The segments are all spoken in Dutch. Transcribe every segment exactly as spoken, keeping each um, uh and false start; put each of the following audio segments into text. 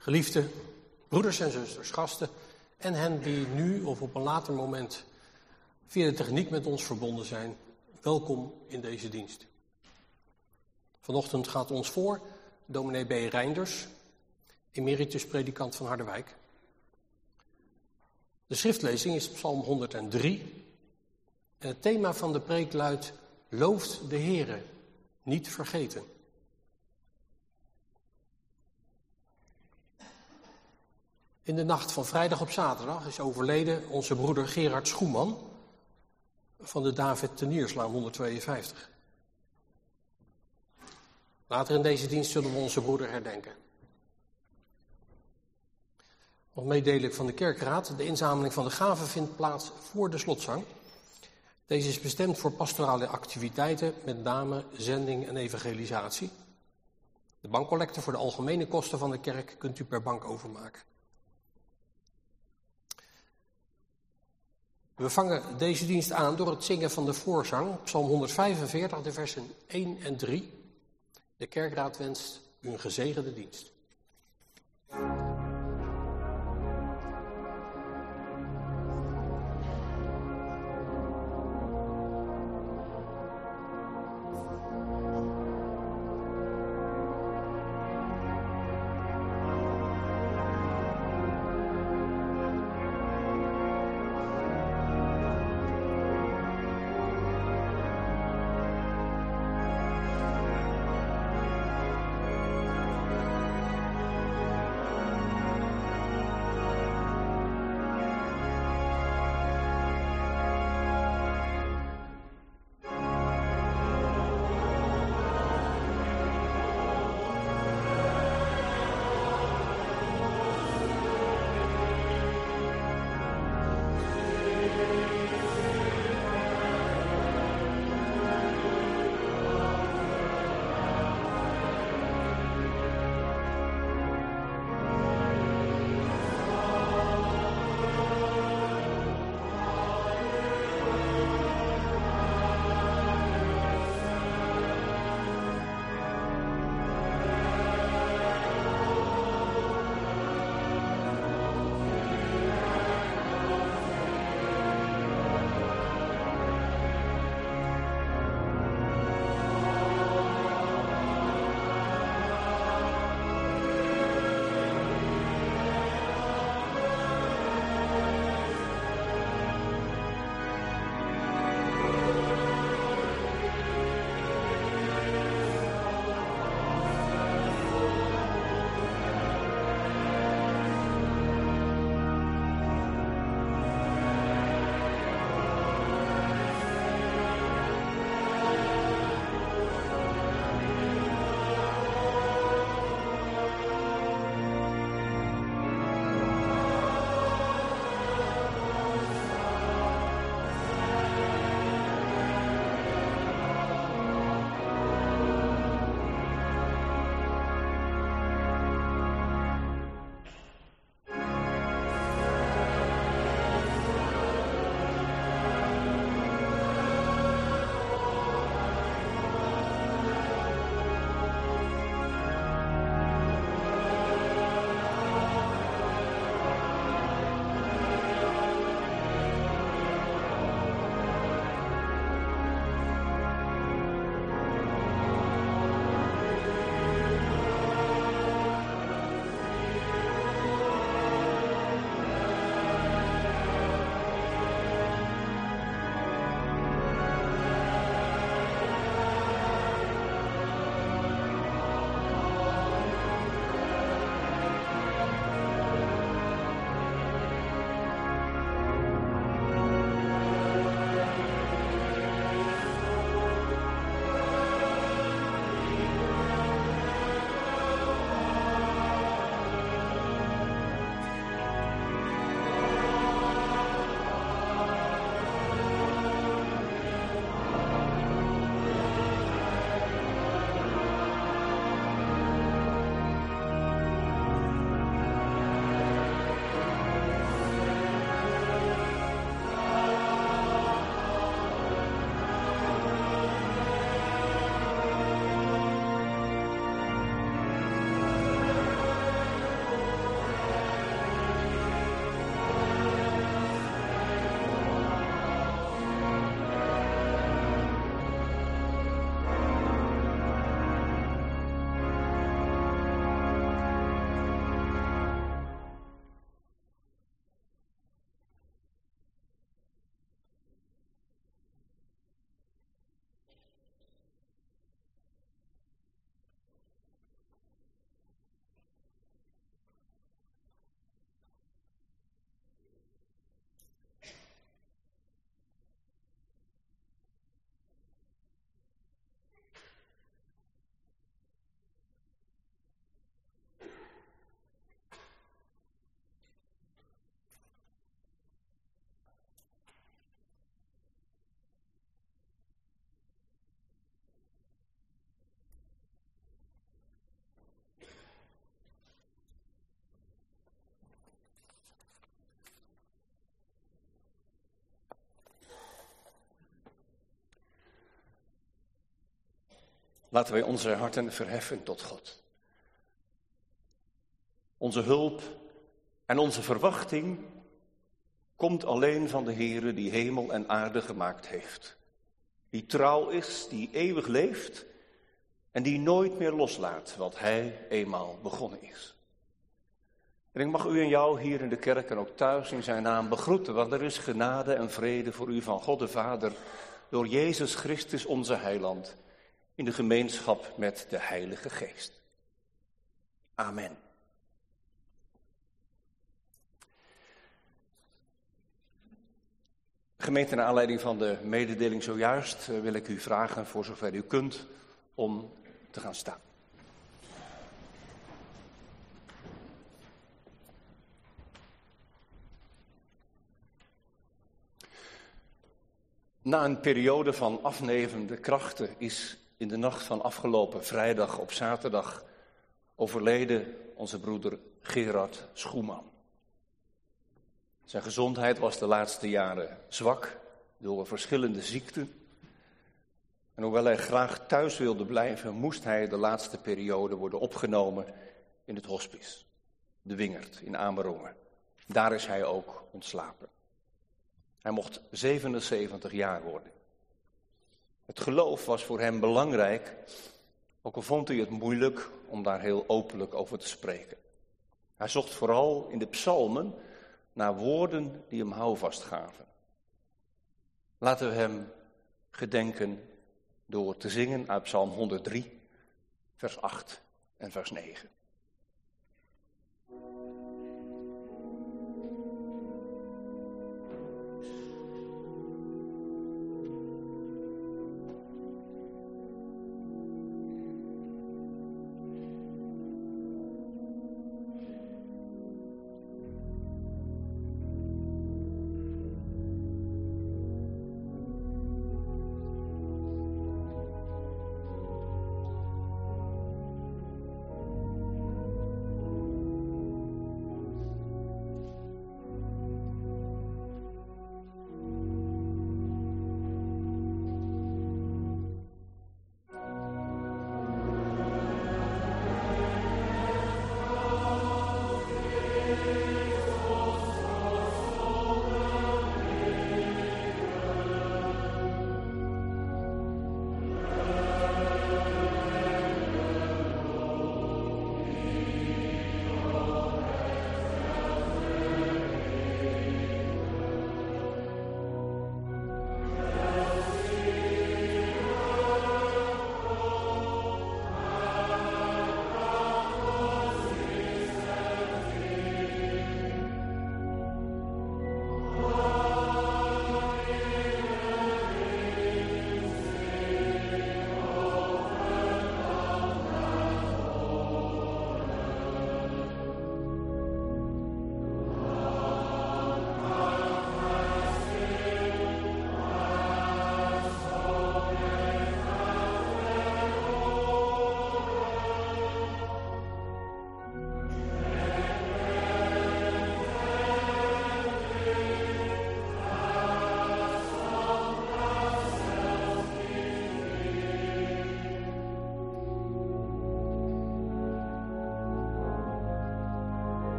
Geliefde broeders en zusters, gasten en hen die nu of op een later moment via de techniek met ons verbonden zijn, welkom in deze dienst. Vanochtend gaat ons voor dominee B. Reinders, emeritus predikant van Harderwijk. De schriftlezing is Psalm honderddrie en het thema van de preek luidt: Looft de Heere, niet vergeten. In de nacht van vrijdag op zaterdag is overleden onze broeder Gerard Schoeman van de David Tenierslaan honderdtweeënvijftig. Later in deze dienst zullen we onze broeder herdenken. Nog meedelen van de kerkraad. De inzameling van de gaven vindt plaats voor de slotzang. Deze is bestemd voor pastorale activiteiten, met name zending en evangelisatie. De bankcollecte voor de algemene kosten van de kerk kunt u per bank overmaken. We vangen deze dienst aan door het zingen van de voorzang, Psalm honderdvijfenveertig, de versen één en drie. De kerkraad wenst u een gezegende dienst. Laten wij onze harten verheffen tot God. Onze hulp en onze verwachting komt alleen van de Heere die hemel en aarde gemaakt heeft. Die trouw is, die eeuwig leeft en die nooit meer loslaat wat hij eenmaal begonnen is. En ik mag u en jou hier in de kerk en ook thuis in zijn naam begroeten, want er is genade en vrede voor u van God de Vader door Jezus Christus onze heiland in de gemeenschap met de Heilige Geest. Amen. Gemeente, naar aanleiding van de mededeling zojuist wil ik u vragen, voor zover u kunt, om te gaan staan. Na een periode van afnemende krachten is in de nacht van afgelopen vrijdag op zaterdag overleden onze broeder Gerard Schoeman. Zijn gezondheid was de laatste jaren zwak door verschillende ziekten. En hoewel hij graag thuis wilde blijven, moest hij de laatste periode worden opgenomen in het hospice, de Wingert in Amerongen. Daar is hij ook ontslapen. Hij mocht zevenenzeventig jaar worden. Het geloof was voor hem belangrijk, ook al vond hij het moeilijk om daar heel openlijk over te spreken. Hij zocht vooral in de psalmen naar woorden die hem houvast gaven. Laten we hem gedenken door te zingen uit Psalm honderddrie, vers acht en vers negen.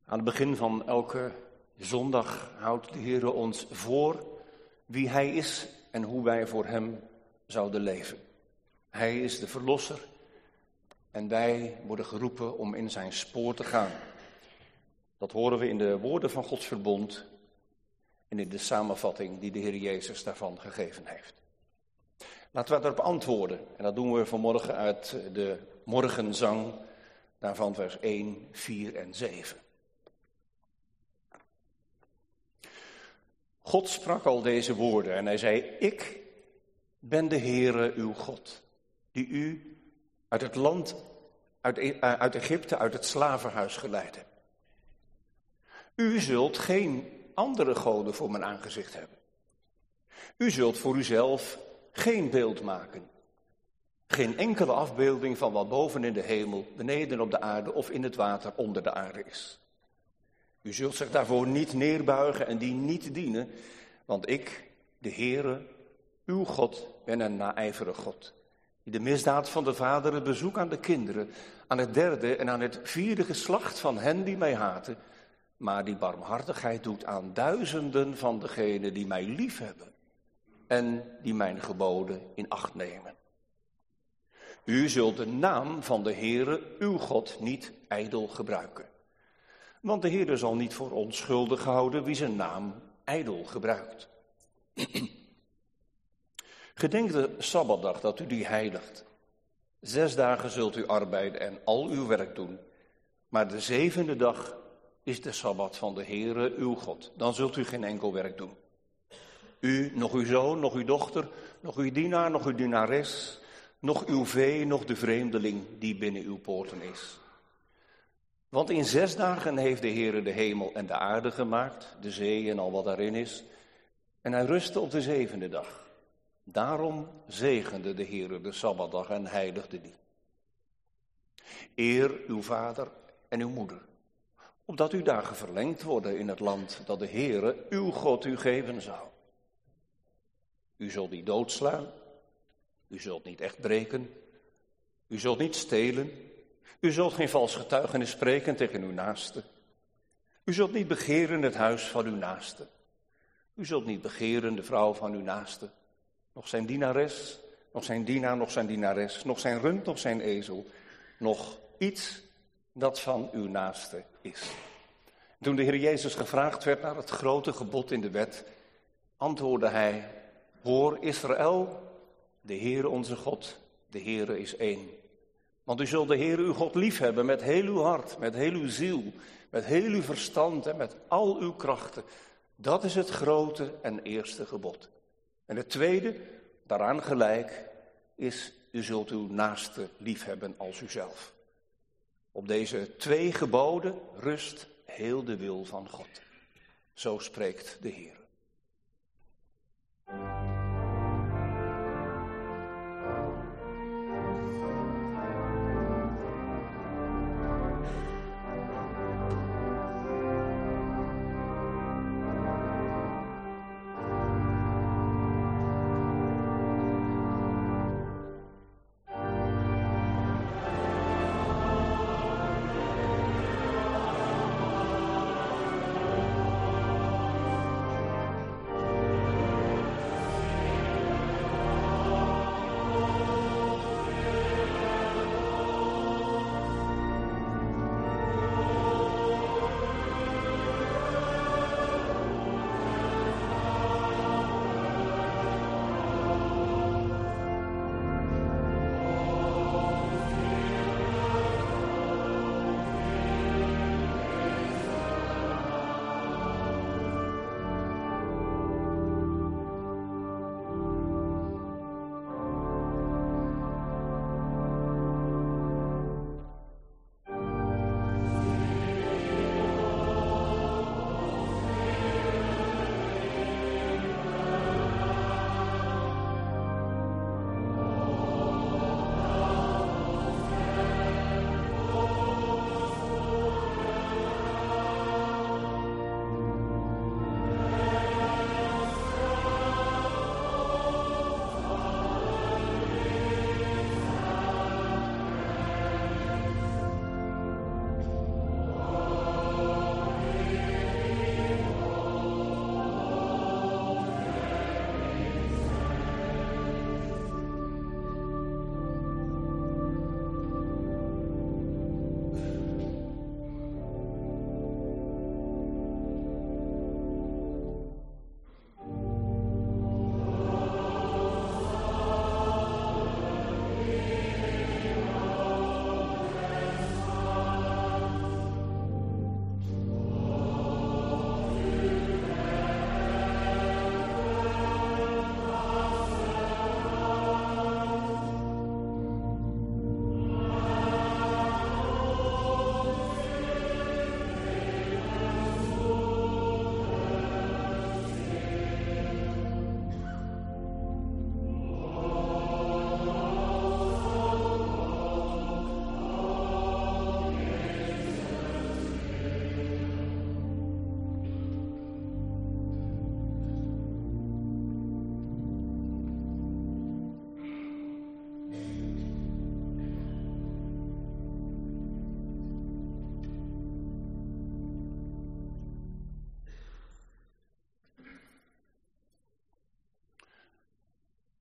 Aan het begin van elke zondag houdt de Heer ons voor wie Hij is en hoe wij voor Hem zouden leven. Hij is de Verlosser en wij worden geroepen om in zijn spoor te gaan. Dat horen we in de woorden van Gods verbond en in de samenvatting die de Heer Jezus daarvan gegeven heeft. Laten we daarop antwoorden. En dat doen we vanmorgen uit de morgenzang, daarvan vers één, vier en zeven. God sprak al deze woorden en hij zei, ik ben de Heere uw God, die u uit het land, uit, uit Egypte, uit het slavenhuis geleid hebt. U zult geen andere goden voor mijn aangezicht hebben. U zult voor uzelf geen beeld maken. Geen enkele afbeelding van wat boven in de hemel, beneden op de aarde of in het water onder de aarde is. U zult zich daarvoor niet neerbuigen en die niet dienen, want ik, de Heere, uw God, ben een naijverig God, die de misdaad van de vaderen bezoekt aan de kinderen, aan het derde en aan het vierde geslacht van hen die mij haten, maar die barmhartigheid doet aan duizenden van degenen die mij liefhebben en die mijn geboden in acht nemen. U zult de naam van de Heere, uw God, niet ijdel gebruiken. Want de Heere zal niet voor onschuldig houden wie zijn naam ijdel gebruikt. Gedenk de Sabbatdag dat u die heiligt. Zes dagen zult u arbeiden en al uw werk doen. Maar de zevende dag is de Sabbat van de Heere uw God. Dan zult u geen enkel werk doen. U, nog uw zoon, nog uw dochter, nog uw dienaar, nog uw dienares, nog uw vee, nog de vreemdeling die binnen uw poorten is. Want in zes dagen heeft de Heere de hemel en de aarde gemaakt, de zee en al wat daarin is. En hij rustte op de zevende dag. Daarom zegende de Heere de Sabbatdag en heiligde die. Eer uw vader en uw moeder, opdat uw dagen verlengd worden in het land dat de Heere uw God u geven zal. U zult niet doodslaan, u zult niet echt breken, u zult niet stelen, u zult geen vals getuigenis spreken tegen uw naaste. U zult niet begeren het huis van uw naaste. U zult niet begeren de vrouw van uw naaste, nog zijn dienares, nog zijn dienaar, nog zijn dienares, nog zijn rund, nog zijn ezel, nog iets dat van uw naaste is. Toen de Heer Jezus gevraagd werd naar het grote gebod in de wet, antwoordde hij, hoor Israël, de Heere onze God, de Heere is één. Want u zult de Heere uw God liefhebben met heel uw hart, met heel uw ziel, met heel uw verstand en met al uw krachten. Dat is het grote en eerste gebod. En het tweede, daaraan gelijk, is u zult uw naaste liefhebben als uzelf. Op deze twee geboden rust heel de wil van God. Zo spreekt de Heer.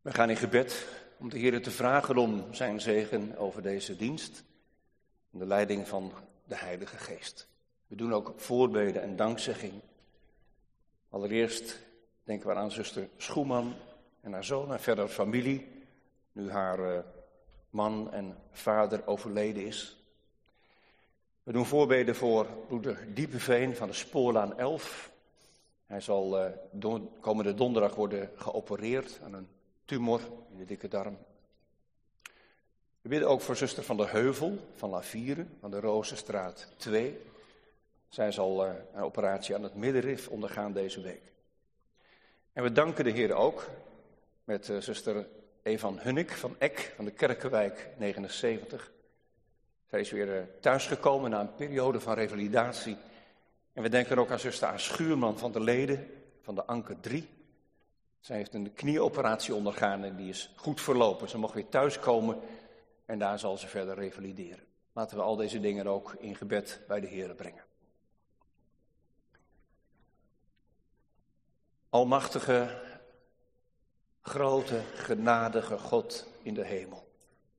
We gaan in gebed om de Heer te vragen om zijn zegen over deze dienst. De leiding van de Heilige Geest. We doen ook voorbeden en dankzegging. Allereerst denken we aan zuster Schoeman en haar zoon en verder familie. Nu haar uh, man en vader overleden is. We doen voorbeden voor broeder Diepeveen van de Spoorlaan elf. Hij zal uh, don- komende donderdag worden geopereerd aan een tumor in de dikke darm. We bidden ook voor zuster van der Heuvel van La Viere van de Rozenstraat twee. Zij zal uh, een operatie aan het middenrif ondergaan deze week. En we danken de Heer ook met uh, zuster Evan Hunnik van Eck van de Kerkenwijk negenenzeventig. Zij is weer uh, thuisgekomen na een periode van revalidatie. En we denken ook aan zuster A. Schuurman van de Leden van de Anker drie. Zij heeft een knieoperatie ondergaan en die is goed verlopen. Ze mag weer thuiskomen en daar zal ze verder revalideren. Laten we al deze dingen ook in gebed bij de Heer brengen. Almachtige, grote, genadige God in de hemel.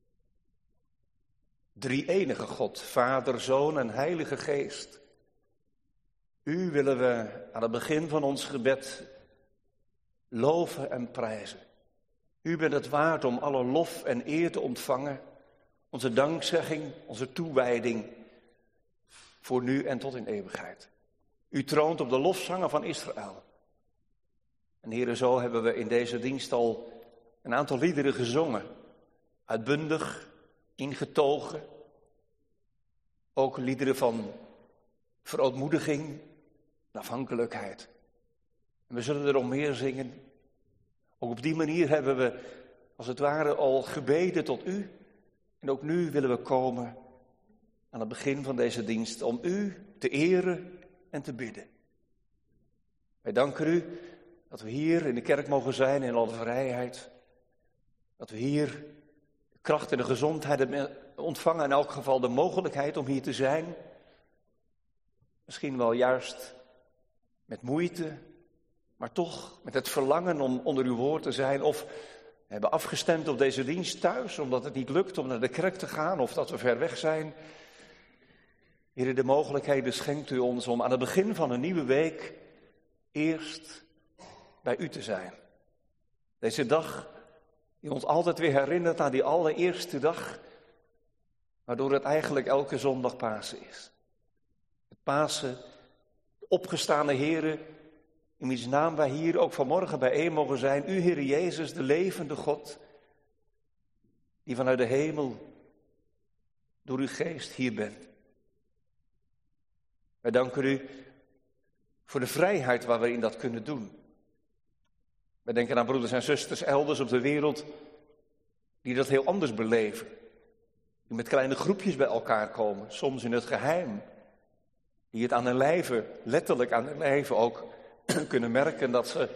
Drie-enige God, Vader, Zoon en Heilige Geest. U willen we aan het begin van ons gebed loven en prijzen. U bent het waard om alle lof en eer te ontvangen. Onze dankzegging, onze toewijding voor nu en tot in eeuwigheid. U troont op de lofzangen van Israël. En heren, zo hebben we in deze dienst al een aantal liederen gezongen. Uitbundig, ingetogen. Ook liederen van verootmoediging en afhankelijkheid. En we zullen er nog meer zingen. Ook op die manier hebben we als het ware al gebeden tot u. En ook nu willen we komen aan het begin van deze dienst om u te eren en te bidden. Wij danken u dat we hier in de kerk mogen zijn in alle vrijheid. Dat we hier de kracht en de gezondheid ontvangen, in elk geval de mogelijkheid om hier te zijn. Misschien wel juist met moeite, maar toch met het verlangen om onder uw woord te zijn. Of we hebben afgestemd op deze dienst thuis, omdat het niet lukt om naar de kerk te gaan of dat we ver weg zijn. Heer, de mogelijkheden schenkt u ons om aan het begin van een nieuwe week eerst bij u te zijn. Deze dag die ons altijd weer herinnert aan die allereerste dag, waardoor het eigenlijk elke zondag Pasen is. Het Pasen, de opgestane Heere, in wiens naam wij hier ook vanmorgen bijeen mogen zijn. U, Heere Jezus, de levende God, die vanuit de hemel door uw geest hier bent. Wij danken u voor de vrijheid waar we in dat kunnen doen. Wij denken aan broeders en zusters elders op de wereld die dat heel anders beleven. Die met kleine groepjes bij elkaar komen, soms in het geheim. Die het aan hun lijve, letterlijk aan hun lijve ook kunnen merken dat ze,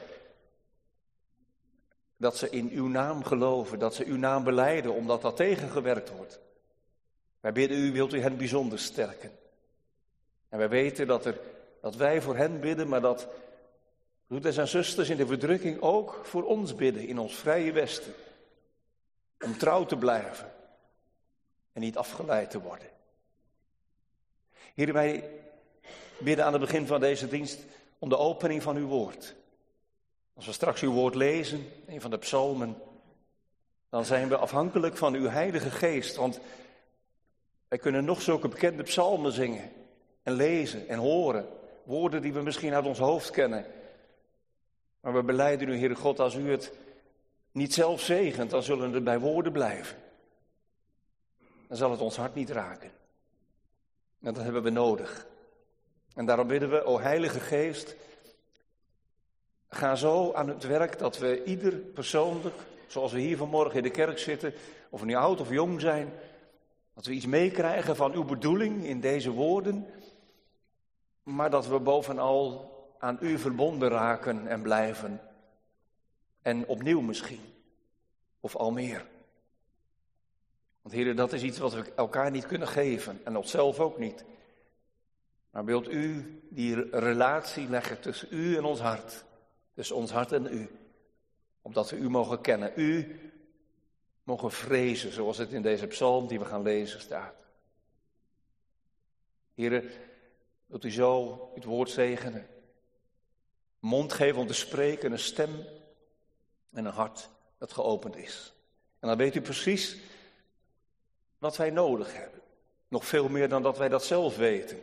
dat ze in uw naam geloven, dat ze uw naam belijden, omdat dat tegengewerkt wordt. Wij bidden u, wilt u hen bijzonder sterken. En wij weten dat, er, dat wij voor hen bidden, maar dat broeders en zusters in de verdrukking ook voor ons bidden, in ons vrije Westen. Om trouw te blijven en niet afgeleid te worden. Heer, wij bidden aan het begin van deze dienst om de opening van uw woord. Als we straks uw woord lezen, een van de psalmen, dan zijn we afhankelijk van uw Heilige Geest. Want wij kunnen nog zulke bekende psalmen zingen en lezen en horen. Woorden die we misschien uit ons hoofd kennen. Maar we belijden u, Heere God, als u het niet zelf zegent, dan zullen het bij woorden blijven. Dan zal het ons hart niet raken. En dat hebben we nodig. En daarom bidden we, o Heilige Geest, ga zo aan het werk dat we ieder persoonlijk, zoals we hier vanmorgen in de kerk zitten, of we nu oud of jong zijn, dat we iets meekrijgen van uw bedoeling in deze woorden, maar dat we bovenal aan u verbonden raken en blijven. En opnieuw misschien, of al meer. Want Heer, dat is iets wat we elkaar niet kunnen geven en onszelf ook niet. Maar wilt u die relatie leggen tussen u en ons hart, tussen ons hart en u. Opdat we u mogen kennen. U mogen vrezen, zoals het in deze psalm die we gaan lezen staat. Heere, wilt u zo het woord zegenen? Mond geven om te spreken, een stem en een hart dat geopend is. En dan weet u precies wat wij nodig hebben. Nog veel meer dan dat wij dat zelf weten.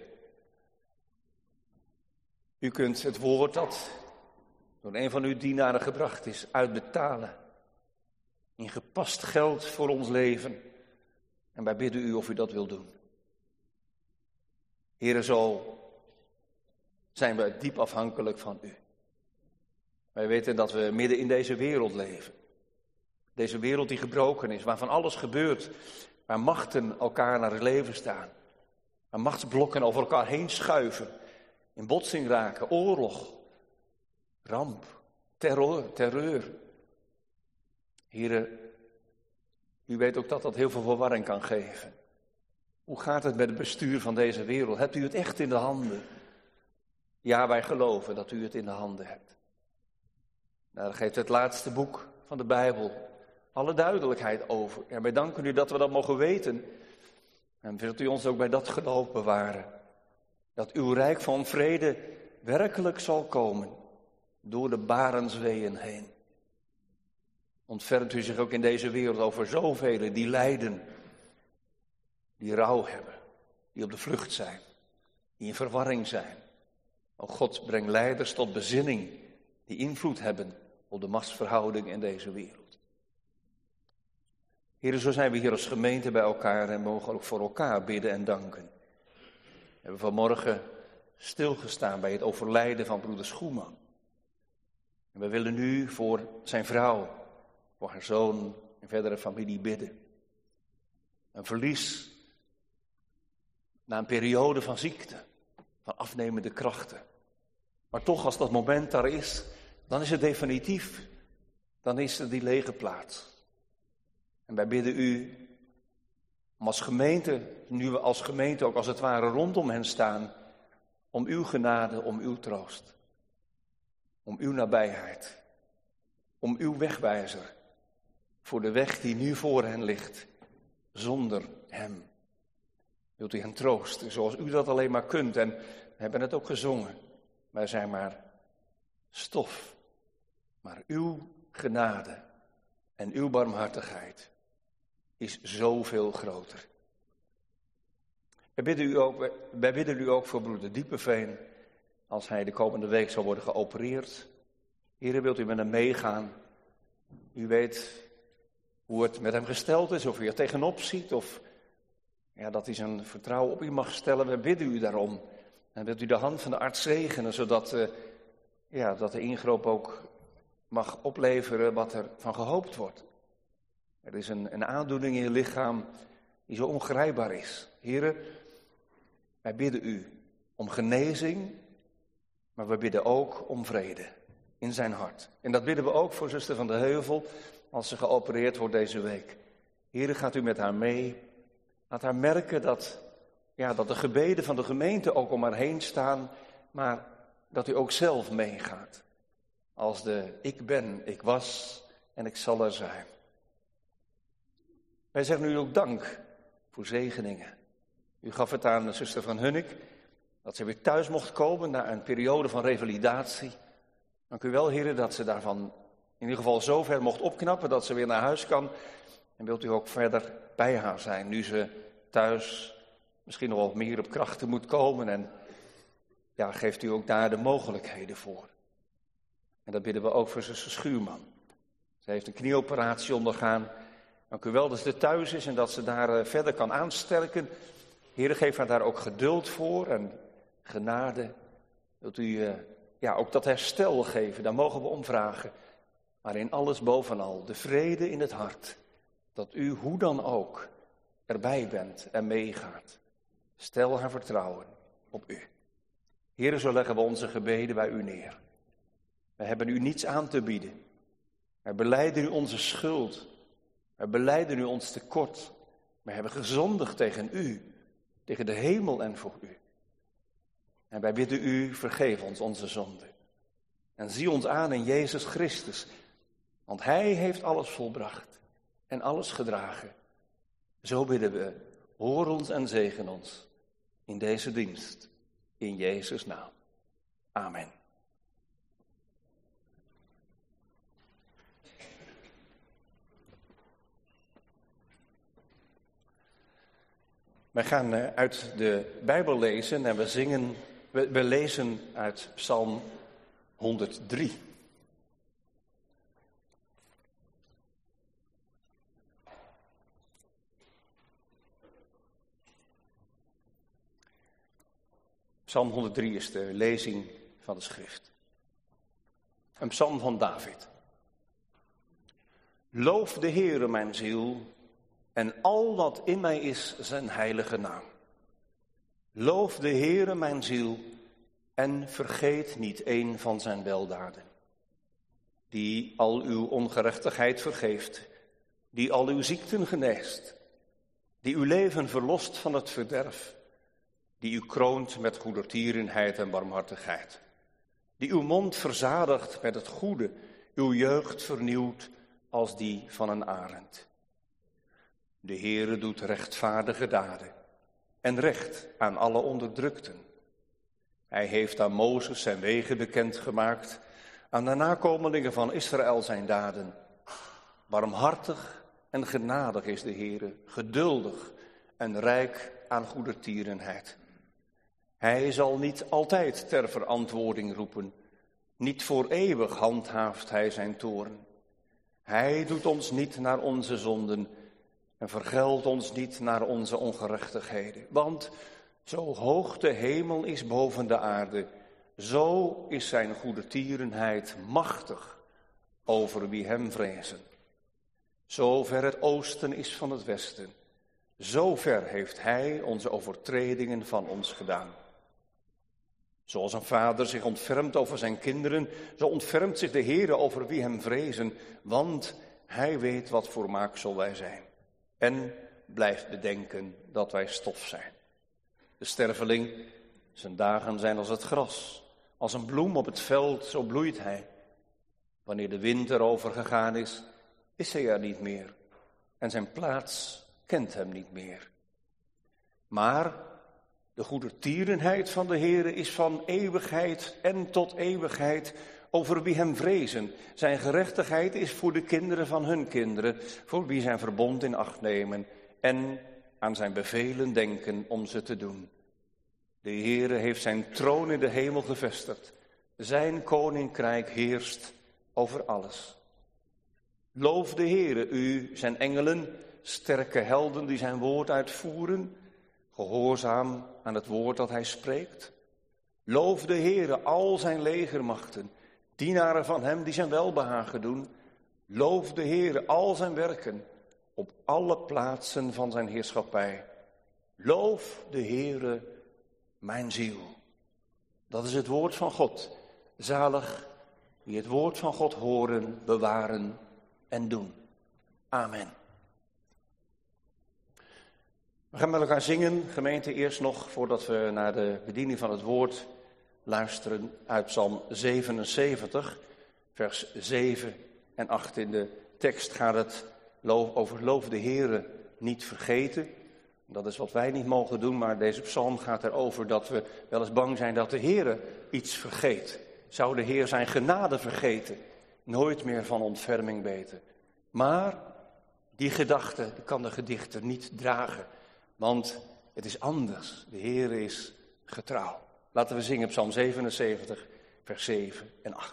U kunt het woord dat door een van uw dienaren gebracht is, uitbetalen. In gepast geld voor ons leven. En wij bidden u of u dat wilt doen. Heere, zo zijn we diep afhankelijk van u. Wij weten dat we midden in deze wereld leven. Deze wereld die gebroken is, waarvan alles gebeurt. Waar machten elkaar naar het leven staan. Waar machtsblokken over elkaar heen schuiven. In botsing raken, oorlog, ramp, terror, terreur. Heere, u weet ook dat dat heel veel verwarring kan geven. Hoe gaat het met het bestuur van deze wereld? Hebt u het echt in de handen? Ja, wij geloven dat u het in de handen hebt. Nou, daar geeft het laatste boek van de Bijbel alle duidelijkheid over. En wij danken u dat we dat mogen weten. En wilt u ons ook bij dat geloof bewaren. Dat uw rijk van vrede werkelijk zal komen door de barensweeën heen. Ontfermt u zich ook in deze wereld over zoveel die lijden, die rouw hebben, die op de vlucht zijn, die in verwarring zijn. O God, breng leiders tot bezinning die invloed hebben op de machtsverhouding in deze wereld. Heren, zo zijn we hier als gemeente bij elkaar en mogen ook voor elkaar bidden en danken. We hebben vanmorgen stilgestaan bij het overlijden van broeder Schoeman. En we willen nu voor zijn vrouw, voor haar zoon en verdere familie bidden. Een verlies na een periode van ziekte, van afnemende krachten. Maar toch, als dat moment daar is, dan is het definitief. Dan is er die lege plaats. En wij bidden u om als gemeente, nu we als gemeente ook als het ware rondom hen staan, om uw genade, om uw troost. Om uw nabijheid. Om uw wegwijzer. Voor de weg die nu voor hen ligt, zonder hem. Wilt u hen troosten, zoals u dat alleen maar kunt. En we hebben het ook gezongen. Wij zijn maar stof. Maar uw genade en uw barmhartigheid is zoveel groter. Wij bidden u ook, wij bidden u ook voor broeder Diepeveen, als hij de komende week zal worden geopereerd. Heere, wilt u met hem meegaan? U weet hoe het met hem gesteld is, of u er tegenop ziet, of ja, dat hij zijn vertrouwen op u mag stellen. We bidden u daarom. En wilt u de hand van de arts zegenen, zodat uh, ja, dat de ingreep ook mag opleveren wat er van gehoopt wordt. Er is een, een aandoening in je lichaam die zo ongrijpbaar is. Heren, wij bidden u om genezing, maar we bidden ook om vrede in zijn hart. En dat bidden we ook voor zuster Van de Heuvel, als ze geopereerd wordt deze week. Heren, gaat u met haar mee. Laat haar merken dat, ja, dat de gebeden van de gemeente ook om haar heen staan, maar dat u ook zelf meegaat. Als de ik ben, ik was en ik zal er zijn. Wij zeggen u ook dank voor zegeningen. U gaf het aan de zuster Van Hunnik, dat ze weer thuis mocht komen na een periode van revalidatie. Dank u wel, heren, dat ze daarvan in ieder geval zo ver mocht opknappen dat ze weer naar huis kan. En wilt u ook verder bij haar zijn, nu ze thuis misschien nog wat meer op krachten moet komen. En ja, geeft u ook daar de mogelijkheden voor. En dat bidden we ook voor zuster Schuurman. Ze heeft een knieoperatie ondergaan. Dank u wel dat ze thuis is en dat ze daar verder kan aansterken. Heer, geef haar daar ook geduld voor en genade. Wilt u uh, ja, ook dat herstel geven, daar mogen we om vragen. Maar in alles bovenal, de vrede in het hart. Dat u, hoe dan ook, erbij bent en meegaat. Stel haar vertrouwen op u. Heer, zo leggen we onze gebeden bij u neer. We hebben u niets aan te bieden. Wij belijden u onze schuld. Wij belijden u ons tekort. We hebben gezondigd tegen u, tegen de hemel en voor u. En wij bidden u, vergeef ons onze zonde. En zie ons aan in Jezus Christus, Want hij heeft alles volbracht en alles gedragen. Zo bidden we, hoor ons en zegen ons in deze dienst. In Jezus' naam. Amen. Wij gaan uit de Bijbel lezen en we zingen, we, we lezen uit Psalm honderddrie. Psalm honderddrie is de lezing van de schrift. Een psalm van David. Loof de Heere mijn ziel en al wat in mij is zijn heilige naam. Loof de Heere mijn ziel en vergeet niet een van zijn weldaden. Die al uw ongerechtigheid vergeeft, die al uw ziekten geneest, die uw leven verlost van het verderf, die u kroont met goedertierenheid en barmhartigheid, die uw mond verzadigt met het goede, uw jeugd vernieuwt als die van een arend. De Heere doet rechtvaardige daden en recht aan alle onderdrukten. Hij heeft aan Mozes zijn wegen bekendgemaakt, aan de nakomelingen van Israël zijn daden. Barmhartig en genadig is de Heere, geduldig en rijk aan goedertierenheid. Hij zal niet altijd ter verantwoording roepen, niet voor eeuwig handhaaft hij zijn toorn. Hij doet ons niet naar onze zonden en vergeldt ons niet naar onze ongerechtigheden. Want zo hoog de hemel is boven de aarde, zo is zijn goedertierenheid machtig over wie hem vrezen. Zo ver het oosten is van het westen, zo ver heeft hij onze overtredingen van ons gedaan. Zoals een vader zich ontfermt over zijn kinderen, zo ontfermt zich de Heere over wie hem vrezen, want hij weet wat voor maaksel wij zijn. En blijft bedenken dat wij stof zijn. De sterveling, zijn dagen zijn als het gras, als een bloem op het veld, zo bloeit hij. Wanneer de wind erover gegaan is, is hij er niet meer en zijn plaats kent hem niet meer. Maar de goedertierenheid van de Heere is van eeuwigheid en tot eeuwigheid over wie hem vrezen. Zijn gerechtigheid is voor de kinderen van hun kinderen, voor wie zijn verbond in acht nemen en aan zijn bevelen denken om ze te doen. De Heere heeft zijn troon in de hemel gevestigd. Zijn koninkrijk heerst over alles. Loof de Heere, u, zijn engelen, sterke helden die zijn woord uitvoeren, gehoorzaam aan het woord dat hij spreekt. Loof de Heere, al zijn legermachten, dienaren van hem die zijn welbehagen doen. Loof de Heere, al zijn werken, op alle plaatsen van zijn heerschappij. Loof de Heere, mijn ziel. Dat is het woord van God. Zalig wie het woord van God horen, bewaren en doen. Amen. We gaan met elkaar zingen, gemeente, eerst nog voordat we naar de bediening van het woord luisteren uit Psalm zevenenzeventig, vers zeven en acht. In de tekst gaat het over loof de Heere niet vergeten. Dat is wat wij niet mogen doen, maar deze psalm gaat erover dat we wel eens bang zijn dat de Heere iets vergeet. Zou de Heer zijn genade vergeten, nooit meer van ontferming weten. Maar die gedachte die kan de gedichter niet dragen, want het is anders. De Heer is getrouw. Laten we zingen Psalm zevenenzeventig, vers zeven en acht.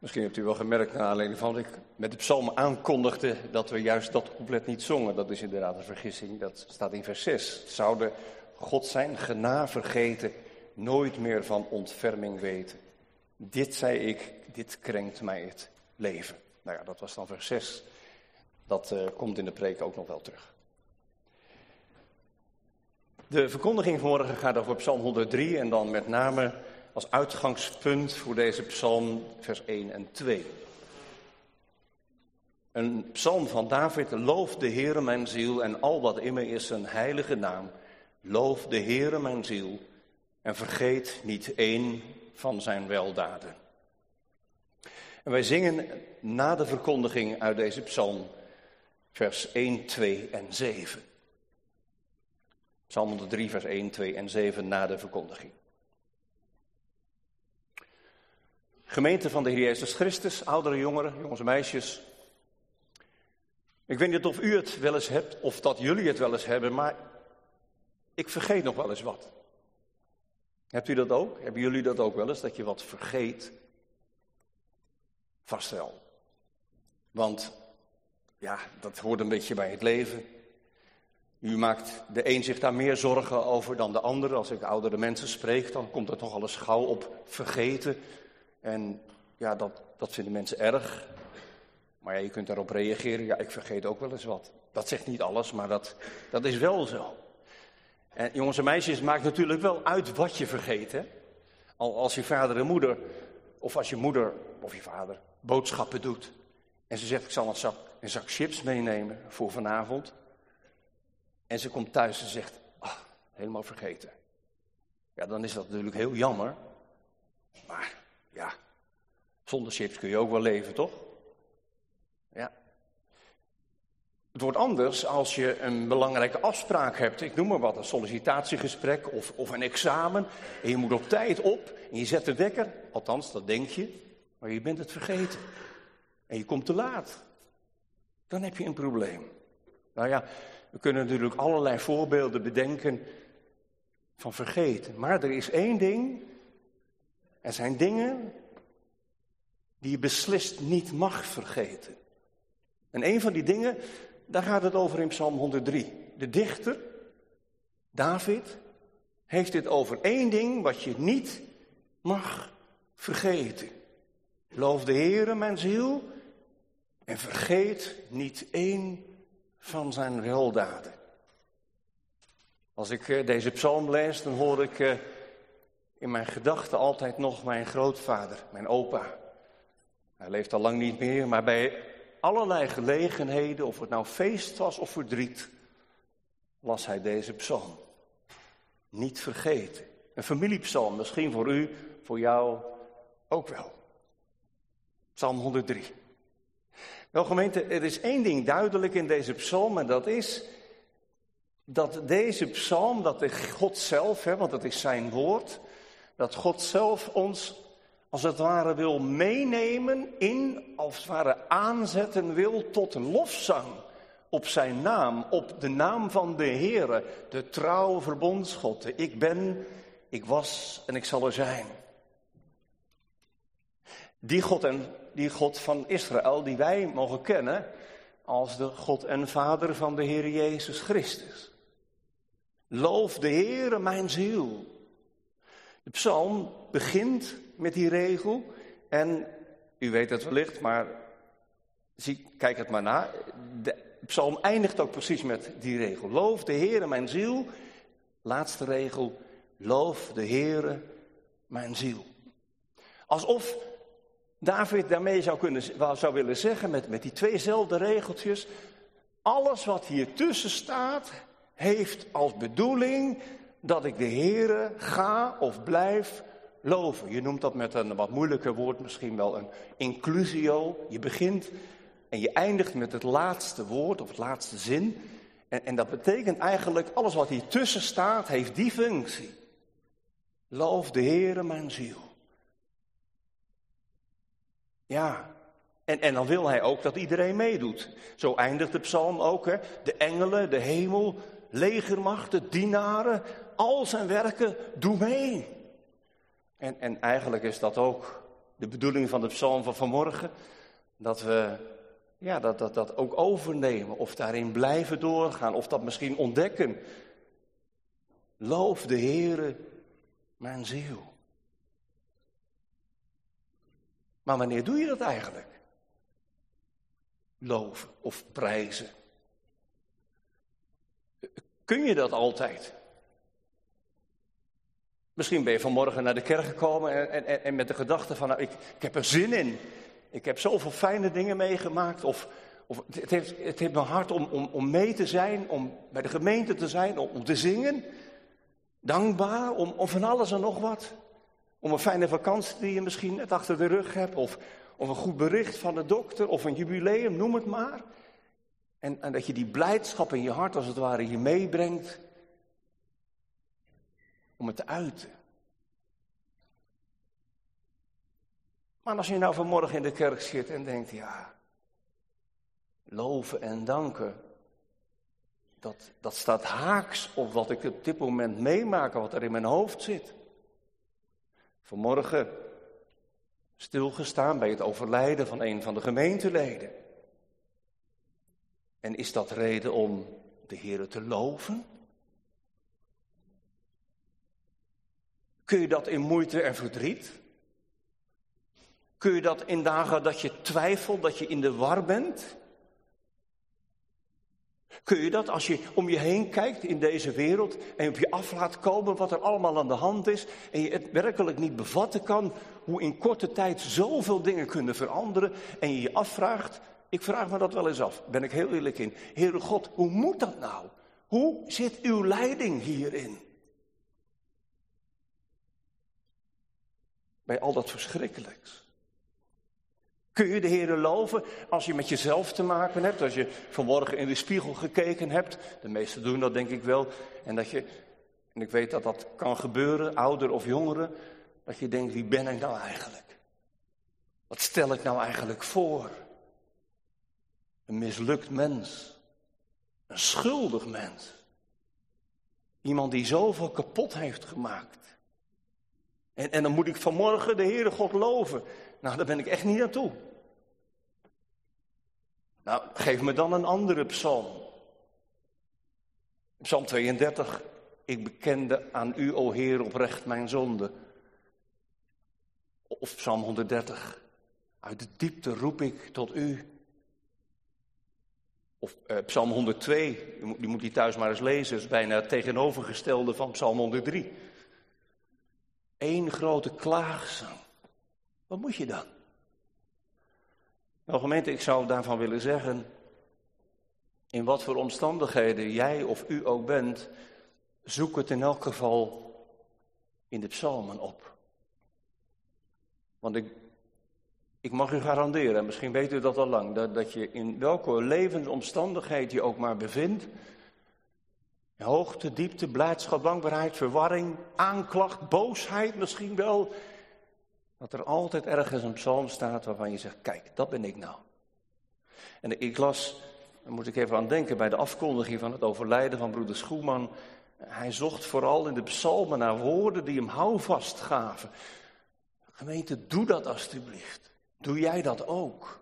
Misschien hebt u wel gemerkt, naar aanleiding van dat ik met de psalm aankondigde dat we juist dat couplet niet zongen. Dat is inderdaad een vergissing, dat staat in vers zes. Zouden God zijn gena vergeten, nooit meer van ontferming weten. Dit zei ik, dit krenkt mij het leven. Nou ja, dat was dan vers zes. Dat uh, komt in de preek ook nog wel terug. De verkondiging vanmorgen gaat over psalm honderddrie en dan met name als uitgangspunt voor deze psalm vers één en twee. Een psalm van David: loof de Heere mijn ziel en al wat in me is zijn heilige naam. Loof de Heere mijn ziel en vergeet niet één van zijn weldaden. En wij zingen na de verkondiging uit deze psalm vers één, twee en zeven. Psalm honderddrie, vers één, twee en zeven na de verkondiging. Gemeente van de Heer Jezus Christus, ouderen, jongeren, jongens en meisjes. Ik weet niet of u het wel eens hebt, of dat jullie het wel eens hebben, maar ik vergeet nog wel eens wat. Hebt u dat ook? Hebben jullie dat ook wel eens, dat je wat vergeet? Vast wel. Want, ja, dat hoort een beetje bij het leven. U maakt de een zich daar meer zorgen over dan de ander. Als ik oudere mensen spreek, dan komt er toch al eens gauw op vergeten. En ja, dat, dat vinden mensen erg. Maar ja, je kunt daarop reageren. Ja, ik vergeet ook wel eens wat. Dat zegt niet alles, maar dat, dat is wel zo. En jongens en meisjes, het maakt natuurlijk wel uit wat je vergeet. Hè? Al als je vader en moeder, of als je moeder of je vader boodschappen doet. En ze zegt, ik zal een zak, een zak chips meenemen voor vanavond. En ze komt thuis en zegt, ah, helemaal vergeten. Ja, dan is dat natuurlijk heel jammer. Maar ja, zonder chips kun je ook wel leven, toch? Ja. Het wordt anders als je een belangrijke afspraak hebt. Ik noem maar wat, een sollicitatiegesprek of, of een examen. En je moet op tijd op en je zet de wekker. Althans, dat denk je. Maar je bent het vergeten. En je komt te laat. Dan heb je een probleem. Nou ja, we kunnen natuurlijk allerlei voorbeelden bedenken van vergeten. Maar er is één ding. Er zijn dingen die je beslist niet mag vergeten. En een van die dingen, daar gaat het over in psalm honderddrie. De dichter, David, heeft het over één ding wat je niet mag vergeten. Loof de Heere mijn ziel en vergeet niet één van zijn weldaden. Als ik uh, deze psalm lees, dan hoor ik uh, in mijn gedachten altijd nog mijn grootvader, mijn opa. Hij leeft al lang niet meer, maar bij allerlei gelegenheden, of het nou feest was of verdriet, las hij deze psalm. Niet vergeten. Een familiepsalm, misschien voor u, voor jou ook wel. Psalm honderddrie. Wel gemeente, er is één ding duidelijk in deze psalm en dat is dat deze psalm, dat de God zelf, hè, want dat is zijn woord, dat God zelf ons als het ware wil meenemen in, als het ware aanzetten wil tot een lofzang op zijn naam, op de naam van de Heere, de trouwe verbondsgod. De ik ben, ik was en ik zal er zijn. Die God, en, die God van Israël, die wij mogen kennen als de God en Vader van de Heer Jezus Christus. Loof de Heere mijn ziel. De psalm begint met die regel en u weet het wellicht, maar zie, kijk het maar na. De psalm eindigt ook precies met die regel. Loof de Heere mijn ziel. Laatste regel. Loof de Heere mijn ziel. Alsof David daarmee zou, kunnen, zou willen zeggen, met, met die tweezelfde regeltjes, alles wat hier tussen staat, heeft als bedoeling dat ik de Heere ga of blijf loven. Je noemt dat met een wat moeilijker woord misschien wel een inclusio. Je begint en je eindigt met het laatste woord of het laatste zin. En, en dat betekent eigenlijk, alles wat hier tussen staat, heeft die functie. Loof de Heere mijn ziel. Ja, en, en dan wil hij ook dat iedereen meedoet. Zo eindigt de psalm ook, hè. De engelen, de hemel, legermachten, dienaren, al zijn werken, doe mee. En, en eigenlijk is dat ook de bedoeling van de psalm van vanmorgen, dat we ja, dat, dat, dat ook overnemen of daarin blijven doorgaan of dat misschien ontdekken. Loof de Heere, mijn ziel. Maar wanneer doe je dat eigenlijk? Loven of prijzen. Kun je dat altijd? Misschien ben je vanmorgen naar de kerk gekomen en, en, en met de gedachte van, nou, ik, ik heb er zin in. Ik heb zoveel fijne dingen meegemaakt. Of, of het, heeft, het heeft mijn hart om, om, om mee te zijn, om bij de gemeente te zijn, om, om te zingen. Dankbaar, om, om van alles en nog wat. Om een fijne vakantie die je misschien net achter de rug hebt. Of, of een goed bericht van de dokter, of een jubileum, noem het maar. En, en dat je die blijdschap in je hart als het ware hier meebrengt. Om het te uiten. Maar als je nou vanmorgen in de kerk zit en denkt, ja, loven en danken, dat, dat staat haaks op wat ik op dit moment meemaak, wat er in mijn hoofd zit. Vanmorgen stilgestaan bij het overlijden van een van de gemeenteleden. En is dat reden om de Heere te loven? Kun je dat in moeite en verdriet? Kun je dat in dagen dat je twijfelt, dat je in de war bent? Kun je dat als je om je heen kijkt in deze wereld en je op je af laat komen wat er allemaal aan de hand is en je het werkelijk niet bevatten kan, hoe in korte tijd zoveel dingen kunnen veranderen en je je afvraagt, ik vraag me dat wel eens af, ben ik heel eerlijk in. Heere God, hoe moet dat nou? Hoe zit uw leiding hierin? Bij al dat verschrikkelijks. Kun je de Heere loven als je met jezelf te maken hebt, als je vanmorgen in de spiegel gekeken hebt, de meesten doen dat denk ik wel, en dat je, en ik weet dat dat kan gebeuren, ouder of jongeren, dat je denkt, wie ben ik nou eigenlijk? Wat stel ik nou eigenlijk voor? Een mislukt mens, een schuldig mens, iemand die zoveel kapot heeft gemaakt. En, en dan moet ik vanmorgen de Heere God loven. Nou, daar ben ik echt niet naartoe. Nou, geef me dan een andere psalm. Psalm tweeëndertig. Ik bekende aan u, o Heer, oprecht mijn zonde. Of Psalm honderddertig. Uit de diepte roep ik tot u. Of eh, Psalm honderdtwee. Die moet, die moet je thuis maar eens lezen. Dat is bijna het tegenovergestelde van Psalm honderddrie. Eén grote klaagzang. Wat moet je dan? Nou gemeente, ik zou daarvan willen zeggen, in wat voor omstandigheden jij of u ook bent, zoek het in elk geval in de psalmen op. Want ik, ik mag u garanderen, en misschien weet u dat al lang, dat, dat je in welke levensomstandigheid je ook maar bevindt, hoogte, diepte, blijdschap, dankbaarheid, verwarring, aanklacht, boosheid misschien wel, dat er altijd ergens een psalm staat waarvan je zegt, kijk, dat ben ik nou. En ik las, daar moet ik even aan denken, bij de afkondiging van het overlijden van broeder Schoeman. Hij zocht vooral in de psalmen naar woorden die hem houvast gaven. Gemeente, doe dat alstublieft. Doe jij dat ook?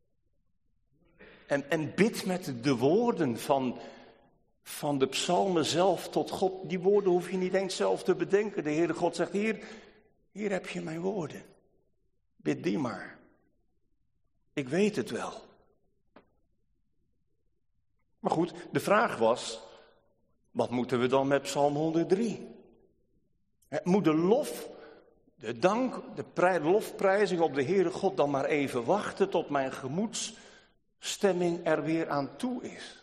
En, en bid met de woorden van, van de psalmen zelf tot God. Die woorden hoef je niet eens zelf te bedenken. De Heere God zegt, hier... Hier heb je mijn woorden. Bid die maar. Ik weet het wel. Maar goed, de vraag was, wat moeten we dan met Psalm honderddrie? Moet de lof, de dank, de prij, lofprijzing op de Heere God dan maar even wachten tot mijn gemoedsstemming er weer aan toe is?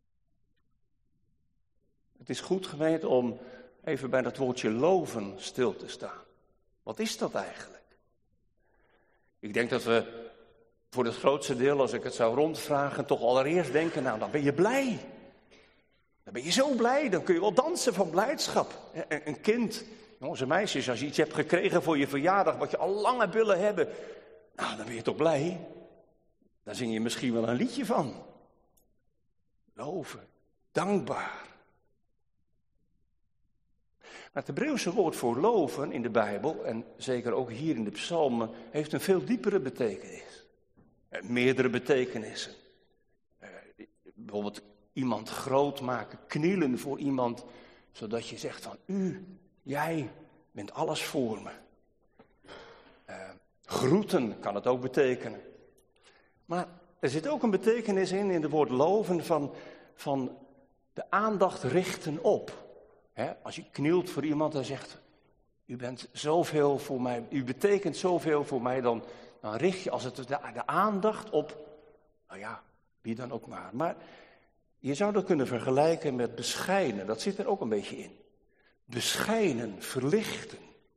Het is goed gemeend om even bij dat woordje loven stil te staan. Wat is dat eigenlijk? Ik denk dat we voor het grootste deel, als ik het zou rondvragen, toch allereerst denken, nou dan ben je blij. Dan ben je zo blij, dan kun je wel dansen van blijdschap. Een kind, jongens en meisjes, als je iets hebt gekregen voor je verjaardag, wat je al lang hebt willen hebben, nou dan ben je toch blij. Daar zing je misschien wel een liedje van. Loven, dankbaar. Maar het Hebreeuwse woord voor loven in de Bijbel, en zeker ook hier in de psalmen, heeft een veel diepere betekenis. Eh, meerdere betekenissen. Eh, bijvoorbeeld iemand groot maken, knielen voor iemand, zodat je zegt van u, jij bent alles voor me. Eh, groeten kan het ook betekenen. Maar er zit ook een betekenis in, in het woord loven, van, van de aandacht richten op. He, als je knielt voor iemand en zegt, u bent zoveel voor mij, u betekent zoveel voor mij, dan, dan richt je als het de, de aandacht op, nou ja, wie dan ook maar. Maar je zou dat kunnen vergelijken met beschijnen, dat zit er ook een beetje in. Beschijnen, verlichten.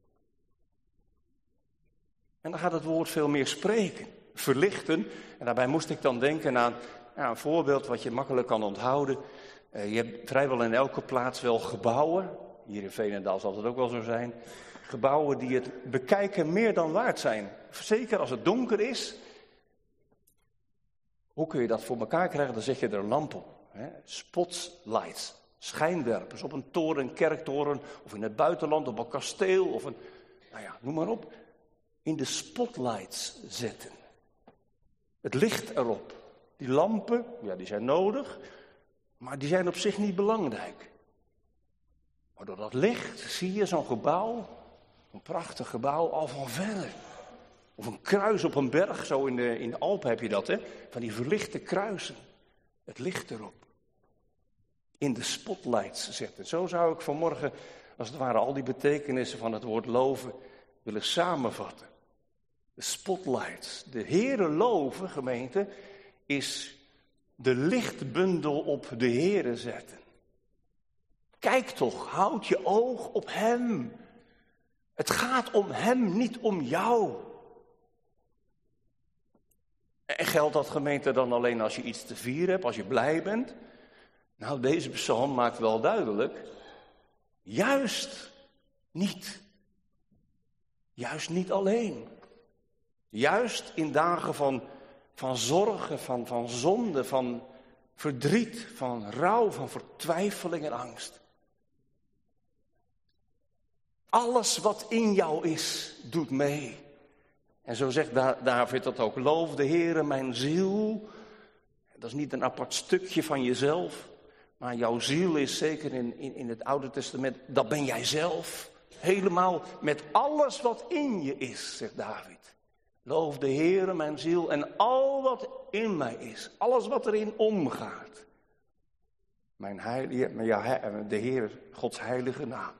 En dan gaat het woord veel meer spreken. Verlichten, en daarbij moest ik dan denken aan ja, een voorbeeld wat je makkelijk kan onthouden. Uh, je hebt vrijwel in elke plaats wel gebouwen, hier in Veenendaal zal het ook wel zo zijn, gebouwen die het bekijken meer dan waard zijn. Zeker als het donker is. Hoe kun je dat voor elkaar krijgen? Dan zet je er een lamp op. Hè? Spotlights, schijnwerpers op een toren, een kerktoren, of in het buitenland op een kasteel, of een, nou ja, noem maar op. In de spotlights zetten. Het licht erop. Die lampen, ja, die zijn nodig, maar die zijn op zich niet belangrijk. Maar door dat licht zie je zo'n gebouw, een prachtig gebouw, al van verre. Of een kruis op een berg, zo in de, in de Alpen heb je dat, hè? Van die verlichte kruisen. Het licht erop. In de spotlights zetten. Zo zou ik vanmorgen, als het ware, al die betekenissen van het woord loven willen samenvatten. De spotlights. De Heere loven, gemeente, is de lichtbundel op de Heere zetten. Kijk toch, houd je oog op Hem. Het gaat om Hem, niet om jou. En geldt dat, gemeente, dan alleen als je iets te vieren hebt, als je blij bent? Nou, deze psalm maakt wel duidelijk, juist niet. Juist niet alleen. Juist in dagen van, van zorgen, van, van zonde, van verdriet, van rouw, van vertwijfeling en angst. Alles wat in jou is, doet mee. En zo zegt David dat ook. Loof de Heere mijn ziel. Dat is niet een apart stukje van jezelf. Maar jouw ziel is zeker in, in, in het Oude Testament, dat ben jij zelf. Helemaal met alles wat in je is, zegt David. Loof de Heere mijn ziel en al wat in mij is. Alles wat erin omgaat. Mijn heilige, ja, de Heer, Gods heilige naam.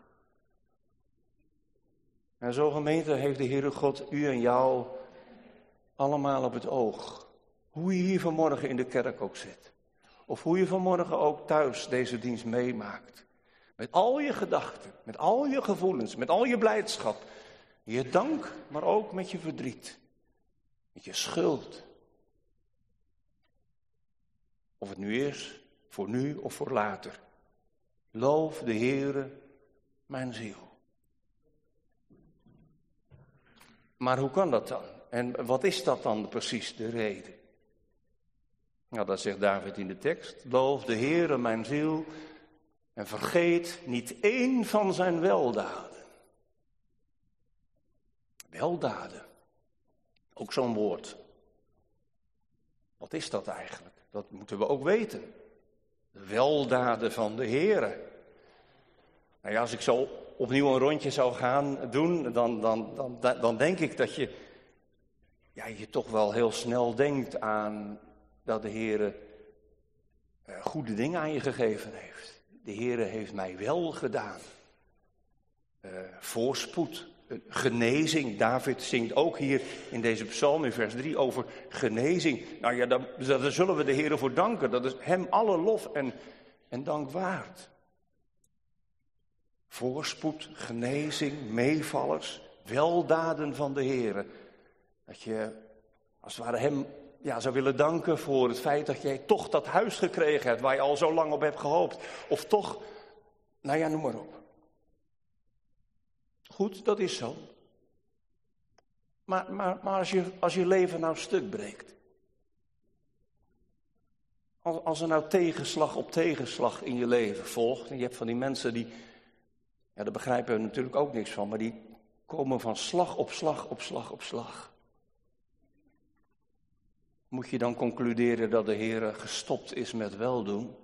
En zo, gemeente, heeft de Heere God u en jou allemaal op het oog. Hoe je hier vanmorgen in de kerk ook zit. Of hoe je vanmorgen ook thuis deze dienst meemaakt. Met al je gedachten, met al je gevoelens, met al je blijdschap. Je dank, maar ook met je verdriet. Met je schuld. Of het nu is, voor nu of voor later. Loof de Heere mijn ziel. Maar hoe kan dat dan? En wat is dat dan precies, de reden? Nou, dat zegt David in de tekst. Loof de Heere mijn ziel en vergeet niet één van zijn weldaden. Weldaden. Ook zo'n woord. Wat is dat eigenlijk? Dat moeten we ook weten. De weldaden van de Heere. Nou ja, als ik zo opnieuw een rondje zou gaan doen, dan, dan, dan, dan denk ik dat je, ja, je toch wel heel snel denkt aan dat de Heere uh, goede dingen aan je gegeven heeft. De Heere heeft mij wel gedaan. Uh, voorspoed, uh, genezing. David zingt ook hier in deze psalm in vers drie over genezing. Nou ja, daar, daar zullen we de Heere voor danken. Dat is hem alle lof en, en dank waard. Voorspoed, genezing, meevallers, weldaden van de Heere. Dat je als het ware hem ja, zou willen danken voor het feit dat jij toch dat huis gekregen hebt waar je al zo lang op hebt gehoopt. Of toch, nou ja, noem maar op. Goed, dat is zo. Maar, maar, maar als, je, als je leven nou stuk breekt. Als, als er nou tegenslag op tegenslag in je leven volgt. En je hebt van die mensen die Ja, daar begrijpen we natuurlijk ook niks van, maar die komen van slag op slag op slag op slag. Moet je dan concluderen dat de Heer gestopt is met weldoen?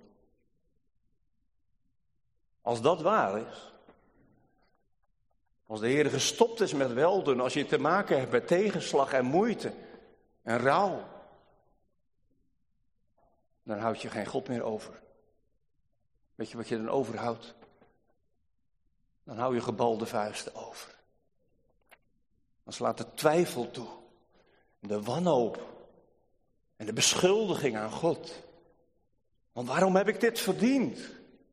Als dat waar is, als de Heer gestopt is met weldoen, als je te maken hebt met tegenslag en moeite en rouw, dan houd je geen God meer over. Weet je wat je dan overhoudt? Dan hou je gebalde vuisten over. Dan slaat de twijfel toe, de wanhoop en de beschuldiging aan God. Want waarom heb ik dit verdiend?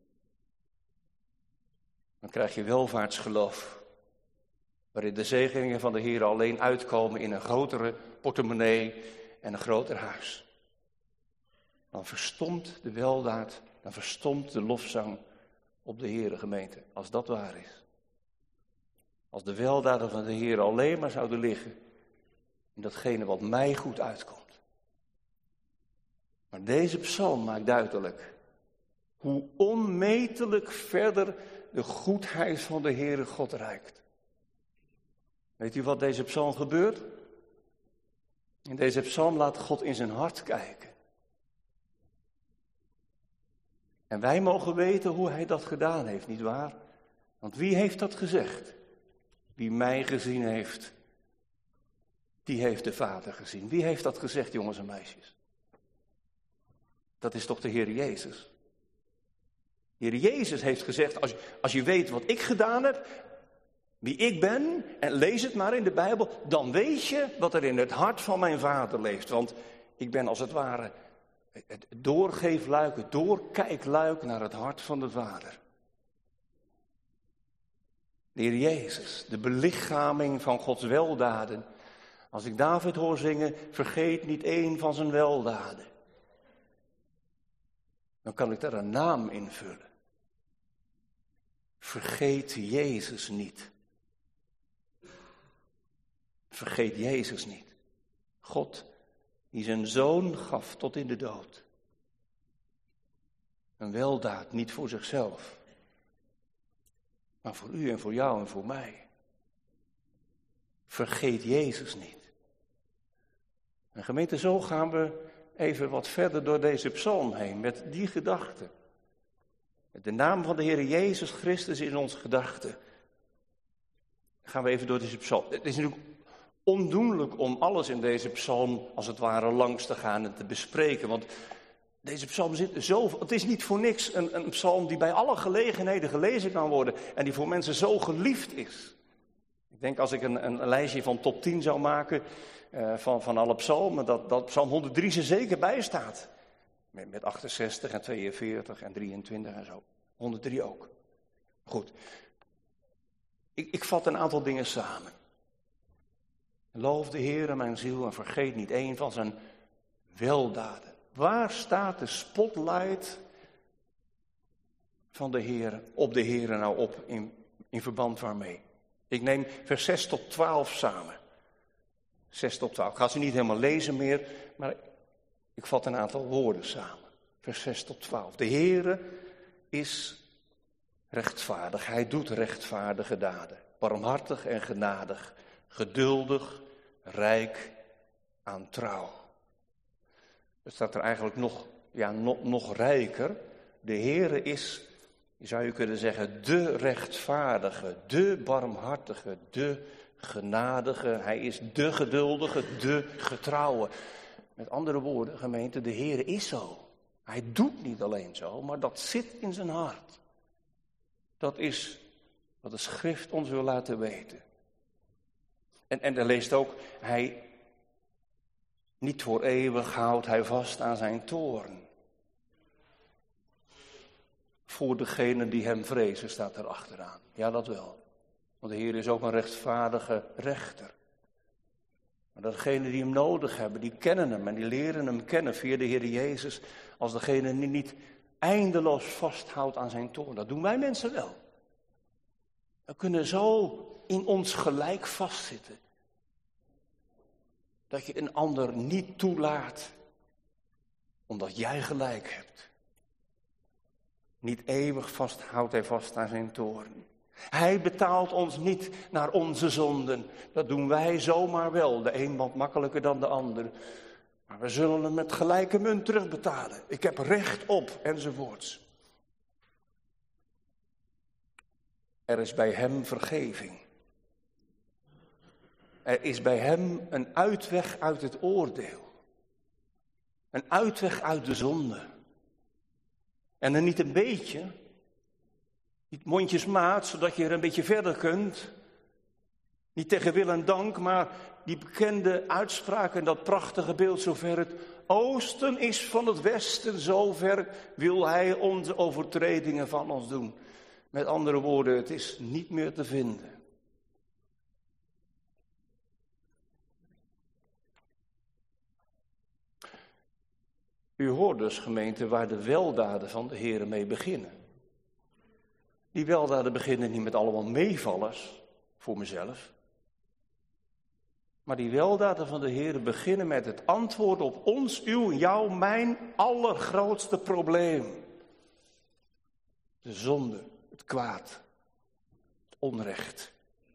Dan krijg je welvaartsgeloof, waarin de zegeningen van de Heer alleen uitkomen in een grotere portemonnee en een groter huis. Dan verstomt de weldaad, dan verstomt de lofzang op de Heere, gemeente, als dat waar is. Als de weldaden van de Heer alleen maar zouden liggen in datgene wat mij goed uitkomt. Maar deze psalm maakt duidelijk hoe onmetelijk verder de goedheid van de Heere God reikt. Weet u wat deze psalm gebeurt? In deze psalm laat God in zijn hart kijken. En wij mogen weten hoe hij dat gedaan heeft, nietwaar? Want wie heeft dat gezegd? Wie mij gezien heeft, die heeft de Vader gezien. Wie heeft dat gezegd, jongens en meisjes? Dat is toch de Heer Jezus? De Heer Jezus heeft gezegd, als je, als je weet wat ik gedaan heb, wie ik ben, en lees het maar in de Bijbel, dan weet je wat er in het hart van mijn Vader leeft. Want ik ben als het ware het doorgeefluik, het doorkijkluik naar het hart van de Vader. De Heer Jezus, de belichaming van Gods weldaden. Als ik David hoor zingen, vergeet niet één van zijn weldaden. Dan kan ik daar een naam invullen. Vergeet Jezus niet. Vergeet Jezus niet. God die zijn zoon gaf tot in de dood. Een weldaad niet voor zichzelf, maar voor u en voor jou en voor mij. Vergeet Jezus niet. En gemeente, zo gaan we even wat verder door deze psalm heen, met die gedachte. Met de naam van de Heer Jezus Christus in onze gedachten. Gaan we even door deze psalm. Het is natuurlijk ondoenlijk om alles in deze psalm als het ware langs te gaan en te bespreken. Want deze psalm zit zo. Het is niet voor niks een, een psalm die bij alle gelegenheden gelezen kan worden. En die voor mensen zo geliefd is. Ik denk als ik een, een lijstje van top tien zou maken uh, van, van alle psalmen. Dat, dat psalm honderddrie er zeker bij staat. Met, met achtenzestig en tweeënveertig en drieëntwintig en zo. honderddrie ook. Goed. Ik, ik vat een aantal dingen samen. Loof de Heere mijn ziel en vergeet niet één van zijn weldaden. Waar staat de spotlight van de Heere, op de Heere nou op in, in verband waarmee? Ik neem vers zes tot twaalf samen. zes tot twaalf. Ik ga ze niet helemaal lezen meer, maar ik vat een aantal woorden samen. Vers zes tot twaalf. De Heere is rechtvaardig. Hij doet rechtvaardige daden. Barmhartig en genadig. Geduldig, rijk aan trouw. Het staat er eigenlijk nog, ja, nog, nog rijker. De Heere is, zou je kunnen zeggen, de rechtvaardige, de barmhartige, de genadige. Hij is de geduldige, de getrouwe. Met andere woorden, gemeente, de Heere is zo. Hij doet niet alleen zo, maar dat zit in zijn hart. Dat is wat de schrift ons wil laten weten. En, en er leest ook, hij niet voor eeuwig houdt hij vast aan zijn toorn. Voor degene die hem vrezen, staat er achteraan. Ja, dat wel. Want de Heer is ook een rechtvaardige rechter. Maar degenen die hem nodig hebben, die kennen hem en die leren hem kennen via de Heer Jezus. Als degene die niet eindeloos vasthoudt aan zijn toorn. Dat doen wij mensen wel. We kunnen zo in ons gelijk vastzitten. Dat je een ander niet toelaat, omdat jij gelijk hebt. Niet eeuwig vasthoudt hij vast aan zijn toorn. Hij betaalt ons niet naar onze zonden. Dat doen wij zomaar wel. De een wat makkelijker dan de ander. Maar we zullen hem met gelijke munt terugbetalen. Ik heb recht op, enzovoorts. Er is bij hem vergeving. Er is bij hem een uitweg uit het oordeel. Een uitweg uit de zonde. En dan niet een beetje, niet mondjesmaat, zodat je er een beetje verder kunt. Niet tegen wil en dank, maar die bekende uitspraak en dat prachtige beeld, zover het oosten is van het westen, zover wil hij onze overtredingen van ons doen. Met andere woorden, het is niet meer te vinden. U hoort dus, gemeente, waar de weldaden van de Heere mee beginnen. Die weldaden beginnen niet met allemaal meevallers, voor mezelf. Maar die weldaden van de Heere beginnen met het antwoord op ons, uw, jouw, mijn allergrootste probleem. De zonde, het kwaad, het onrecht.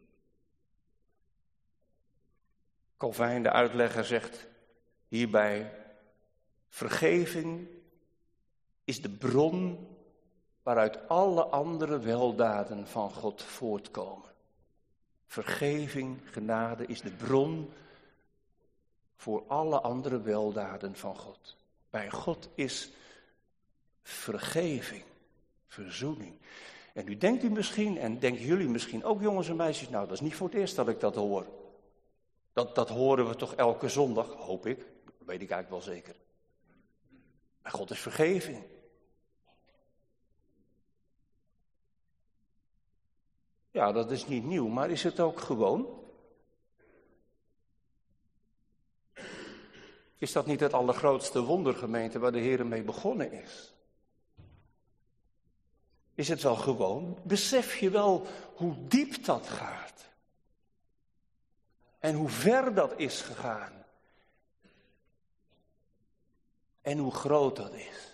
Calvijn, de uitlegger, zegt hierbij: vergeving is de bron waaruit alle andere weldaden van God voortkomen. Vergeving, genade is de bron voor alle andere weldaden van God. Bij God is vergeving, verzoening. En nu denkt u misschien, en denken jullie misschien ook, jongens en meisjes, nou, dat is niet voor het eerst dat ik dat hoor. Dat, dat horen we toch elke zondag, hoop ik, dat weet ik eigenlijk wel zeker. Bij God is vergeving. Ja, dat is niet nieuw, maar is het ook gewoon? Is dat niet het allergrootste wonder, gemeente, waar de Heer mee begonnen is? Is het wel gewoon? Besef je wel hoe diep dat gaat? En hoe ver dat is gegaan? En hoe groot dat is?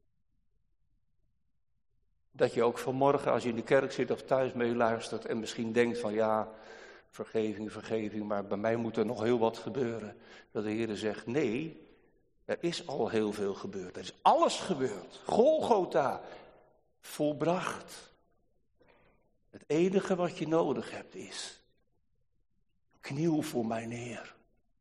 Dat je ook vanmorgen, als je in de kerk zit of thuis meeluistert en misschien denkt van ja, vergeving, vergeving, maar bij mij moet er nog heel wat gebeuren. Dat de Heer zegt, nee, er is al heel veel gebeurd. Er is alles gebeurd. Golgotha, volbracht. Het enige wat je nodig hebt is, kniel voor mijn Heer.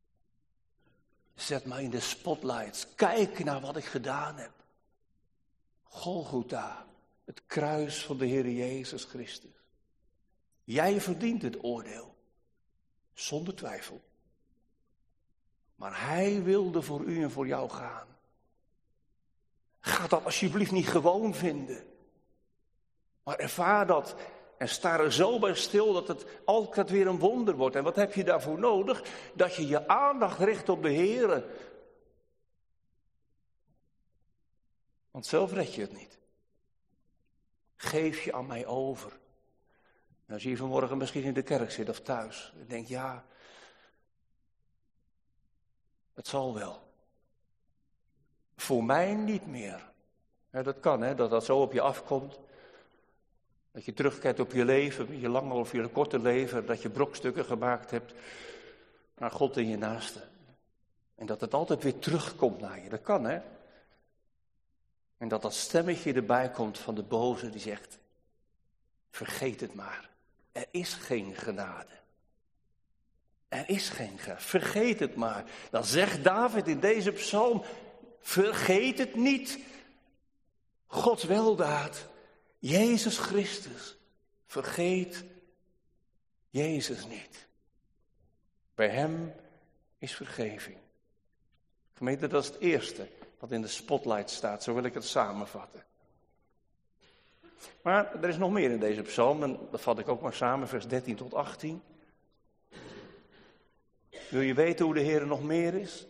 Zet mij in de spotlights. Kijk naar wat ik gedaan heb. Golgotha. Het kruis van de Heer Jezus Christus. Jij verdient het oordeel. Zonder twijfel. Maar Hij wilde voor u en voor jou gaan. Ga dat alsjeblieft niet gewoon vinden. Maar ervaar dat en sta er zo bij stil dat het altijd weer een wonder wordt. En wat heb je daarvoor nodig? Dat je je aandacht richt op de Heer. Want zelf red je het niet. Geef je aan mij over. En als je vanmorgen misschien in de kerk zit of thuis. En denkt, ja, het zal wel. Voor mij niet meer. Ja, dat kan, hè, dat dat zo op je afkomt. Dat je terugkijkt op je leven, je lange of je korte leven. Dat je brokstukken gemaakt hebt naar God en je naaste. En dat het altijd weer terugkomt naar je. Dat kan, hè. En dat dat stemmetje erbij komt van de boze die zegt, vergeet het maar. Er is geen genade. Er is geen genade. Vergeet het maar. Dan zegt David in deze psalm, vergeet het niet. Gods weldaad, Jezus Christus. Vergeet Jezus niet. Bij hem is vergeving. Gemeente, dat is het eerste wat in de spotlight staat, zo wil ik het samenvatten. Maar er is nog meer in deze psalm, en dat vat ik ook maar samen, vers dertien tot achttien. Wil je weten hoe de Heer nog meer is?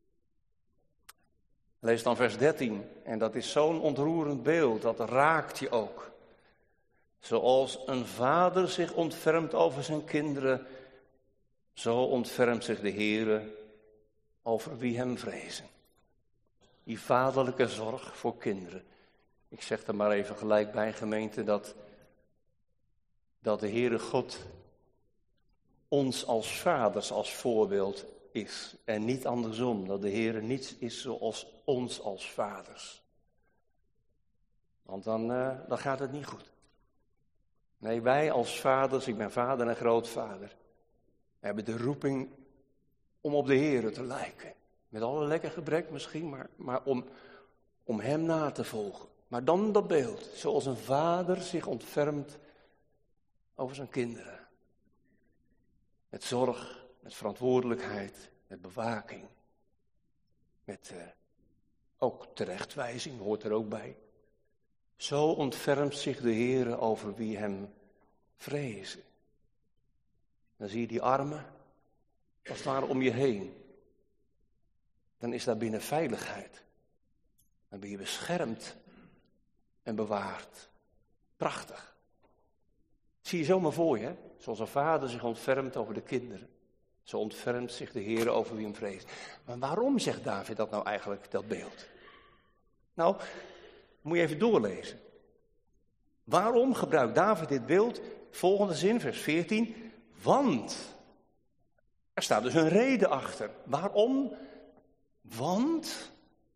Lees dan vers dertien, en dat is zo'n ontroerend beeld, dat raakt je ook. Zoals een vader zich ontfermt over zijn kinderen, zo ontfermt zich de Heer over wie hem vrezen. Die vaderlijke zorg voor kinderen. Ik zeg er maar even gelijk bij, gemeente, dat dat de Heere God ons als vaders als voorbeeld is. En niet andersom, dat de Heere niets is zoals ons als vaders. Want dan, uh, dan gaat het niet goed. Nee, wij als vaders, ik ben vader en grootvader, hebben de roeping om op de Heere te lijken. Met alle lekker gebrek misschien, maar, maar om, om hem na te volgen. Maar dan dat beeld, zoals een vader zich ontfermt over zijn kinderen. Met zorg, met verantwoordelijkheid, met bewaking. Met uh, ook terechtwijzing, hoort er ook bij. Zo ontfermt zich de Heere over wie hem vrezen. Dan zie je die armen als het ware om je heen. Dan is daar binnen veiligheid. Dan ben je beschermd en bewaard. Prachtig. Zie je zomaar voor je, hè? Zoals een vader zich ontfermt over de kinderen. Zo ontfermt zich de Heere over wie hem vreest. Maar waarom zegt David dat nou eigenlijk, dat beeld? Nou, moet je even doorlezen. Waarom gebruikt David dit beeld? Volgende zin, vers veertien. Want. Er staat dus een reden achter. Waarom? Want.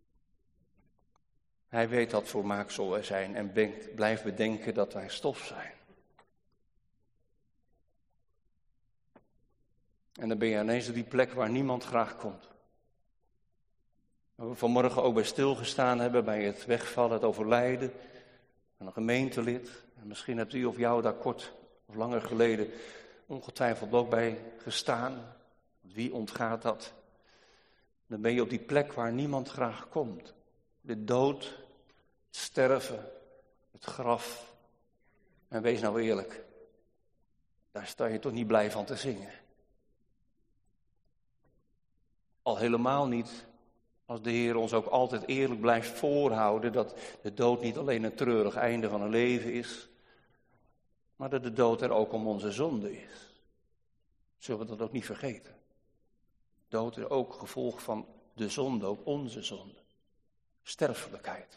Hij weet dat volmaaksel wij zijn en denkt, blijft bedenken dat wij stof zijn. En dan ben je ineens op die plek waar niemand graag komt. Waar we vanmorgen ook bij stilgestaan hebben, bij het wegvallen, het overlijden van een gemeentelid. En misschien hebt u of jou daar kort of langer geleden ongetwijfeld ook bij gestaan. Wie ontgaat dat? Dan ben je op die plek waar niemand graag komt. De dood, het sterven, het graf. En wees nou eerlijk, daar sta je toch niet blij van te zingen. Al helemaal niet als de Heer ons ook altijd eerlijk blijft voorhouden dat de dood niet alleen een treurig einde van een leven is, maar dat de dood er ook om onze zonde is. Zullen we dat ook niet vergeten? Dood is ook gevolg van de zonde, ook onze zonde. Sterfelijkheid.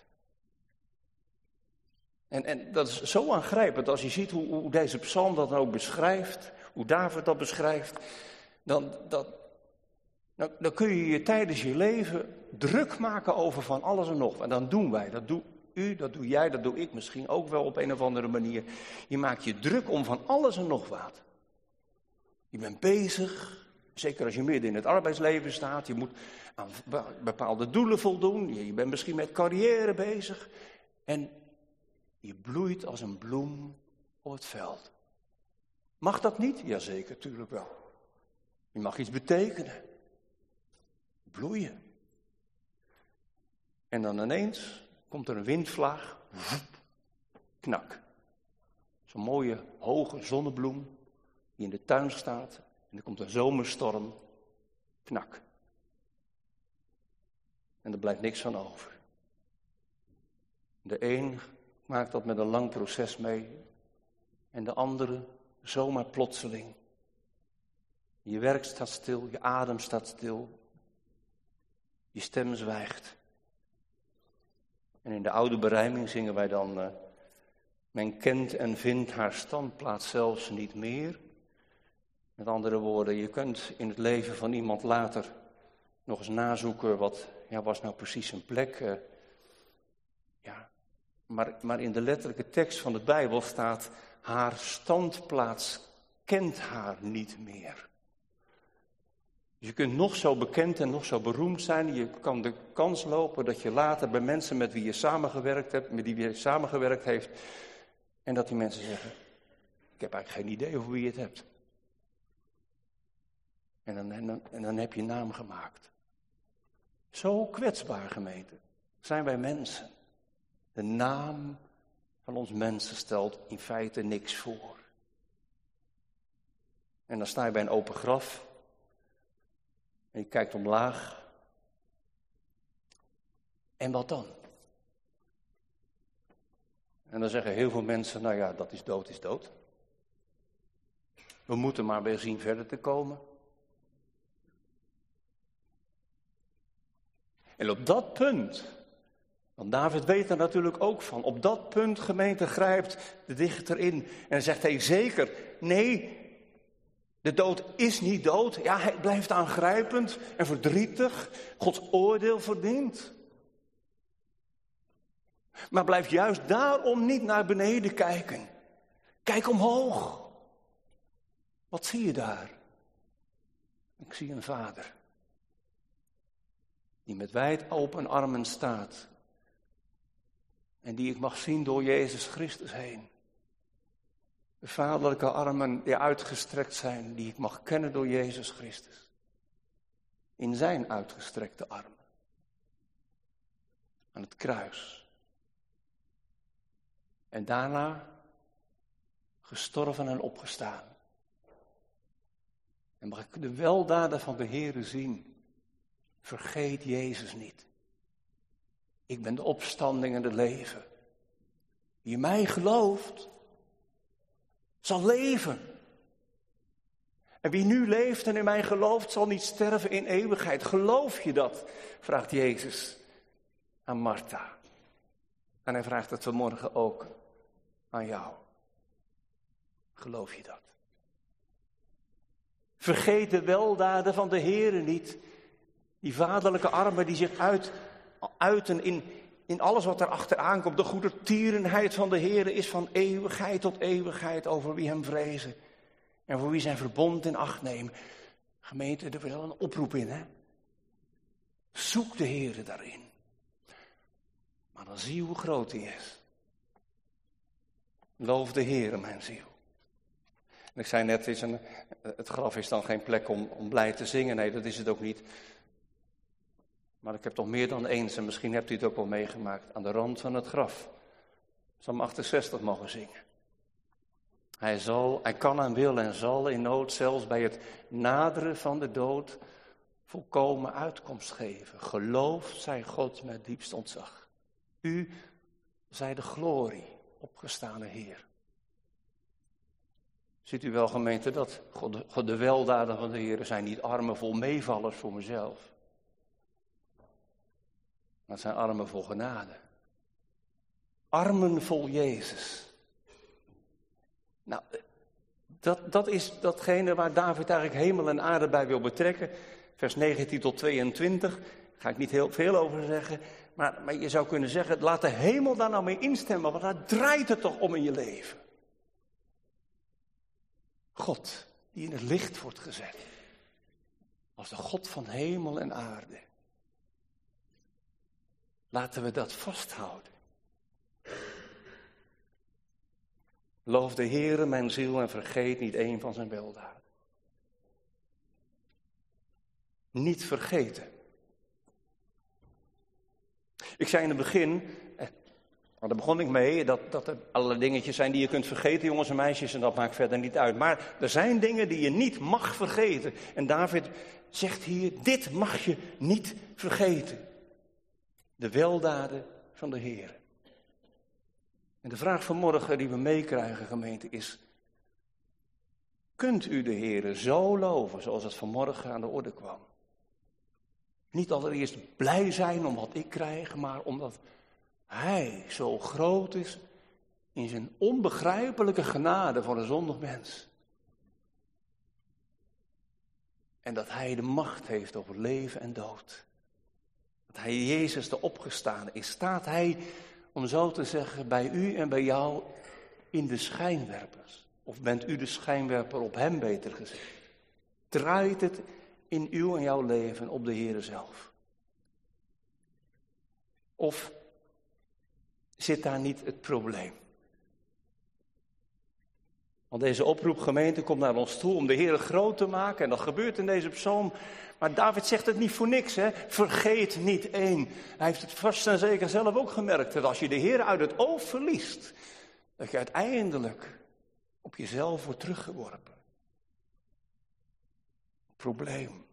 En, en dat is zo aangrijpend als je ziet hoe, hoe deze psalm dat dan ook beschrijft, hoe David dat beschrijft, dan, dat, dan, dan kun je je tijdens je leven druk maken over van alles en nog. En dan doen wij, dat doe u, dat doe jij, dat doe ik misschien ook wel op een of andere manier. Je maakt je druk om van alles en nog wat. Je bent bezig. Zeker als je midden in het arbeidsleven staat, je moet aan bepaalde doelen voldoen, je bent misschien met carrière bezig en je bloeit als een bloem op het veld. Mag dat niet? Jazeker, tuurlijk wel. Je mag iets betekenen. Bloeien. En dan ineens komt er een windvlaag, knak. Zo'n mooie hoge zonnebloem die in de tuin staat. En er komt een zomerstorm, knak. En er blijft niks van over. De een maakt dat met een lang proces mee. En de andere zomaar plotseling. Je werk staat stil, je adem staat stil. Je stem zwijgt. En in de oude berijming zingen wij dan, Uh, men kent en vindt haar standplaats zelfs niet meer. Met andere woorden, je kunt in het leven van iemand later nog eens nazoeken wat ja, was nou precies zijn plek. Uh, ja. maar, maar in de letterlijke tekst van de Bijbel staat, haar standplaats kent haar niet meer. Dus je kunt nog zo bekend en nog zo beroemd zijn, je kan de kans lopen dat je later bij mensen met wie je samengewerkt hebt, met wie je samengewerkt heeft, en dat die mensen zeggen, ik heb eigenlijk geen idee over wie je het hebt. En dan, en, dan, en dan heb je naam gemaakt. Zo kwetsbaar, gemeente, zijn wij mensen. De naam van ons mensen stelt in feite niks voor. En dan sta je bij een open graf. En je kijkt omlaag. En wat dan? En dan zeggen heel veel mensen, nou ja, dat is dood, is dood. We moeten maar weer zien verder te komen. En op dat punt Want David weet er natuurlijk ook van. Op dat punt, gemeente, grijpt de dichter in en zegt hij zeker, nee, de dood is niet dood. Ja, hij blijft aangrijpend en verdrietig. Gods oordeel verdient. Maar blijf juist daarom niet naar beneden kijken. Kijk omhoog. Wat zie je daar? Ik zie een vader. Die met wijd open armen staat. En die ik mag zien door Jezus Christus heen. De vaderlijke armen die uitgestrekt zijn, die ik mag kennen door Jezus Christus. In zijn uitgestrekte armen. Aan het kruis. En daarna gestorven en opgestaan. En mag ik de weldaden van de Heere zien. Vergeet Jezus niet. Ik ben de opstanding en het leven. Wie in mij gelooft, zal leven. En wie nu leeft en in mij gelooft, zal niet sterven in eeuwigheid. Geloof je dat? Vraagt Jezus aan Martha. En hij vraagt het vanmorgen ook aan jou. Geloof je dat? Vergeet de weldaden van de Heere niet. Die vaderlijke armen die zich uit, uiten in, in alles wat er achteraan komt. De goedertierenheid van de Heere is van eeuwigheid tot eeuwigheid over wie hem vrezen. En voor wie zijn verbond in acht nemen. Gemeente, er wil een oproep in, hè. Zoek de Heere daarin. Maar dan zie je hoe groot hij is. Loof de Heere, mijn ziel. En ik zei net, is een, het graf is dan geen plek om, om blij te zingen. Nee, dat is het ook niet. Maar ik heb toch meer dan eens, en misschien hebt u het ook wel meegemaakt, aan de rand van het graf. Psalm achtenzestig mogen zingen. Hij zal, hij kan en wil en zal in nood, zelfs bij het naderen van de dood, volkomen uitkomst geven. Geloof, zei God met diepst ontzag. U zij de glorie, opgestane Heer. Ziet u wel, gemeente, dat God de, God de weldaden van de Heer zijn niet armen vol meevallers voor mezelf. Maar het zijn armen vol genade. Armen vol Jezus. Nou, dat, dat is datgene waar David eigenlijk hemel en aarde bij wil betrekken. Vers negentien tot tweeëntwintig. Daar ga ik niet heel veel over zeggen. Maar, maar je zou kunnen zeggen, laat de hemel daar nou mee instemmen. Want daar draait het toch om in je leven. God, die in het licht wordt gezet. Als de God van hemel en aarde. Laten we dat vasthouden. Loof de Heere, mijn ziel, en vergeet niet één van zijn weldaden. Niet vergeten. Ik zei in het begin, eh, daar begon ik mee, dat, dat er allerlei dingetjes zijn die je kunt vergeten, jongens en meisjes, en dat maakt verder niet uit. Maar er zijn dingen die je niet mag vergeten. En David zegt hier, dit mag je niet vergeten. De weldaden van de Heer. En de vraag vanmorgen die we meekrijgen, gemeente, is: kunt u de Heer zo loven zoals het vanmorgen aan de orde kwam? Niet allereerst blij zijn om wat ik krijg, maar omdat Hij zo groot is in zijn onbegrijpelijke genade voor een zondig mens. En dat Hij de macht heeft over leven en dood. Dat Hij Jezus de opgestane is. Staat Hij, om zo te zeggen, bij u en bij jou in de schijnwerpers? Of bent u de schijnwerper op Hem, beter gezegd? Draait het in uw en jouw leven op de Heere zelf? Of zit daar niet het probleem? Want deze oproep, gemeente, komt naar ons toe om de Heere groot te maken. En dat gebeurt in deze psalm. Maar David zegt het niet voor niks, hè. Vergeet niet één. Hij heeft het vast en zeker zelf ook gemerkt. Dat als je de Heere uit het oog verliest, dat je uiteindelijk op jezelf wordt teruggeworpen. Probleem.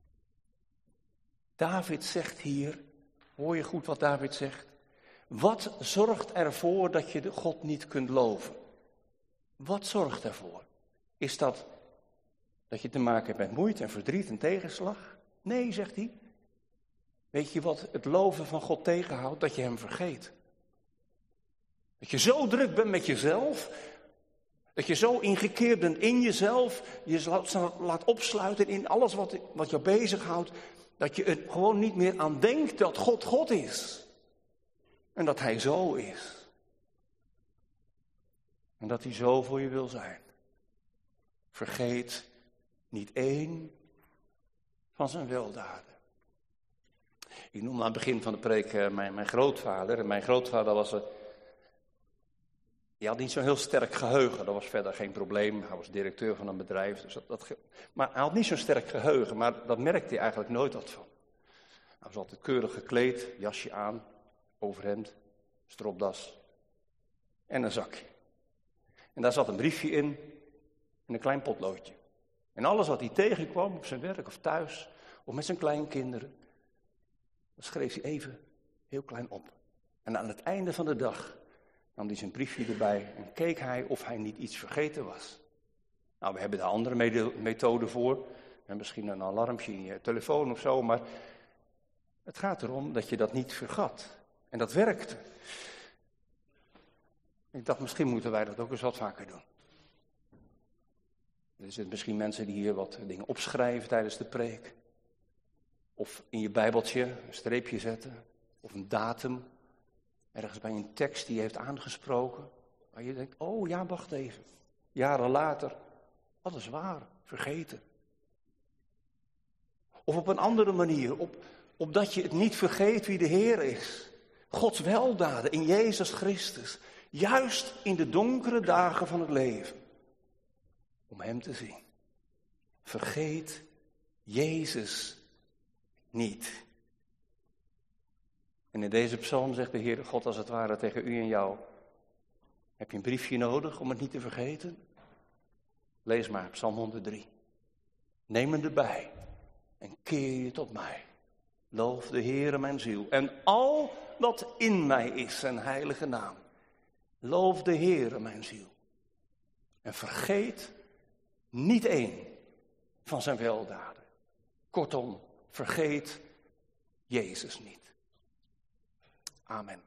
David zegt hier, hoor je goed wat David zegt? Wat zorgt ervoor dat je de God niet kunt loven? Wat zorgt ervoor? Is dat dat je te maken hebt met moeite en verdriet en tegenslag? Nee, zegt hij. Weet je wat het loven van God tegenhoudt? Dat je hem vergeet. Dat je zo druk bent met jezelf, dat je zo ingekeerd bent in jezelf, je laat, laat opsluiten in alles wat, wat je bezighoudt, dat je er gewoon niet meer aan denkt dat God God is. En dat hij zo is. En dat hij zo voor je wil zijn. Vergeet niet één van zijn weldaden. Ik noemde aan het begin van de preek uh, mijn, mijn grootvader. En mijn grootvader was een... Die had niet zo'n heel sterk geheugen. Dat was verder geen probleem. Hij was directeur van een bedrijf. Dus dat, dat... Maar hij had niet zo'n sterk geheugen. Maar dat merkte hij eigenlijk nooit wat van. Hij was altijd keurig gekleed. Jasje aan. Overhemd. Stropdas. En een zakje. En daar zat een briefje in. En een klein potloodje. En alles wat hij tegenkwam op zijn werk of thuis. Of met zijn kleinkinderen. Dat schreef hij even heel klein op. En aan het einde van de dag nam hij zijn briefje erbij en keek hij of hij niet iets vergeten was. Nou, we hebben daar andere methoden voor. En misschien een alarmpje in je telefoon of zo, maar het gaat erom dat je dat niet vergat. En dat werkte. Ik dacht, misschien moeten wij dat ook eens wat vaker doen. Er zijn misschien mensen die hier wat dingen opschrijven tijdens de preek. Of in je bijbeltje een streepje zetten. Of een datum. Ergens bij een tekst die je heeft aangesproken. Waar je denkt, oh ja, wacht even. Jaren later. Dat is waar. Vergeten. Of op een andere manier. Op, opdat je het niet vergeet wie de Heer is. Gods weldaden in Jezus Christus. Juist in de donkere dagen van het leven. Om hem te zien. Vergeet Jezus niet. En in deze psalm zegt de Heer God als het ware tegen u en jou. Heb je een briefje nodig om het niet te vergeten? Lees maar Psalm honderddrie. Neem hem erbij en keer je tot mij. Loof de Heere mijn ziel en al wat in mij is zijn heilige naam. Loof de Heere mijn ziel. En vergeet niet één van zijn weldaden. Kortom, vergeet Jezus niet. Amen.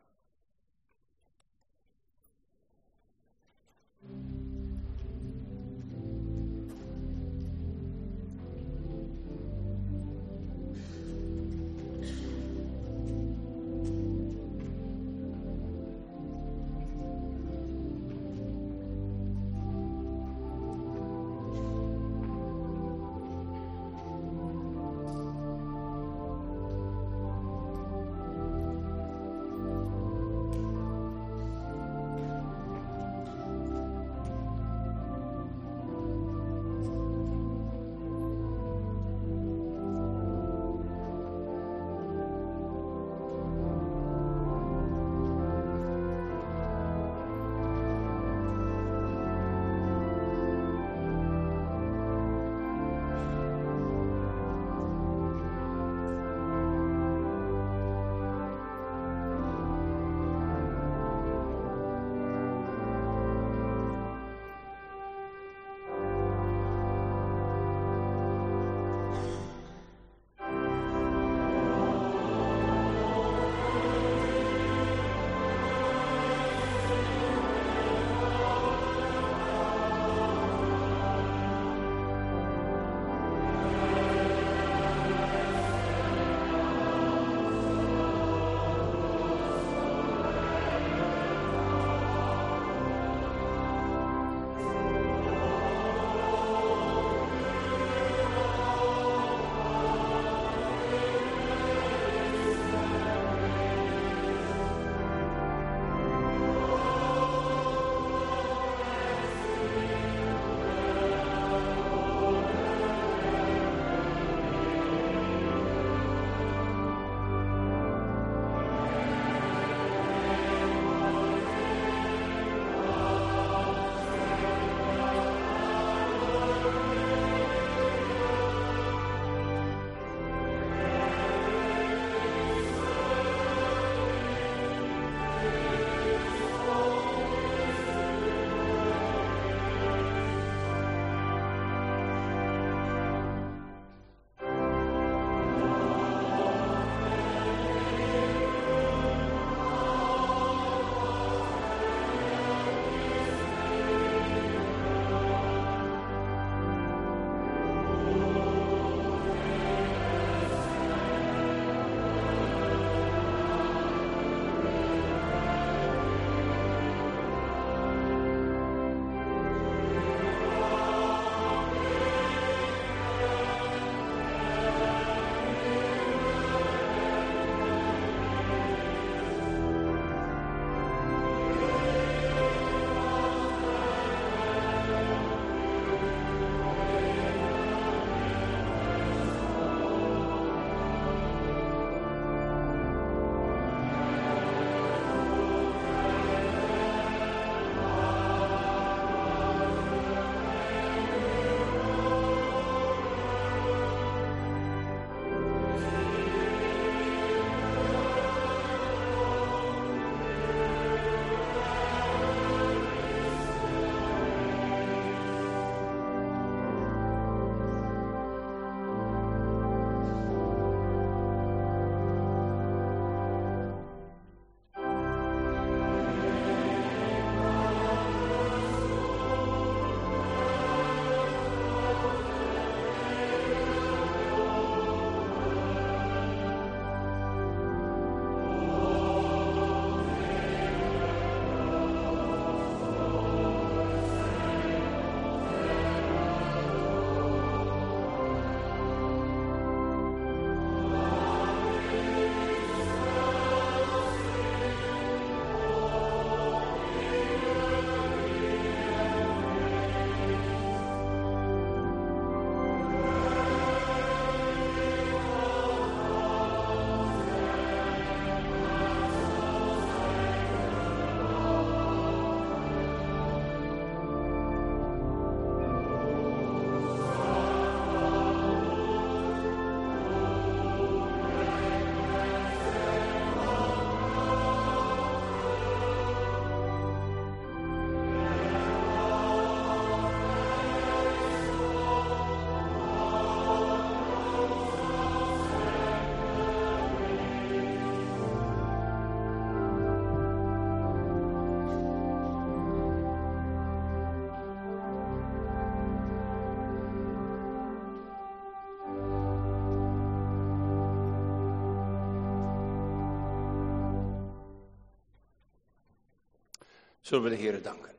Zullen we de Heere danken.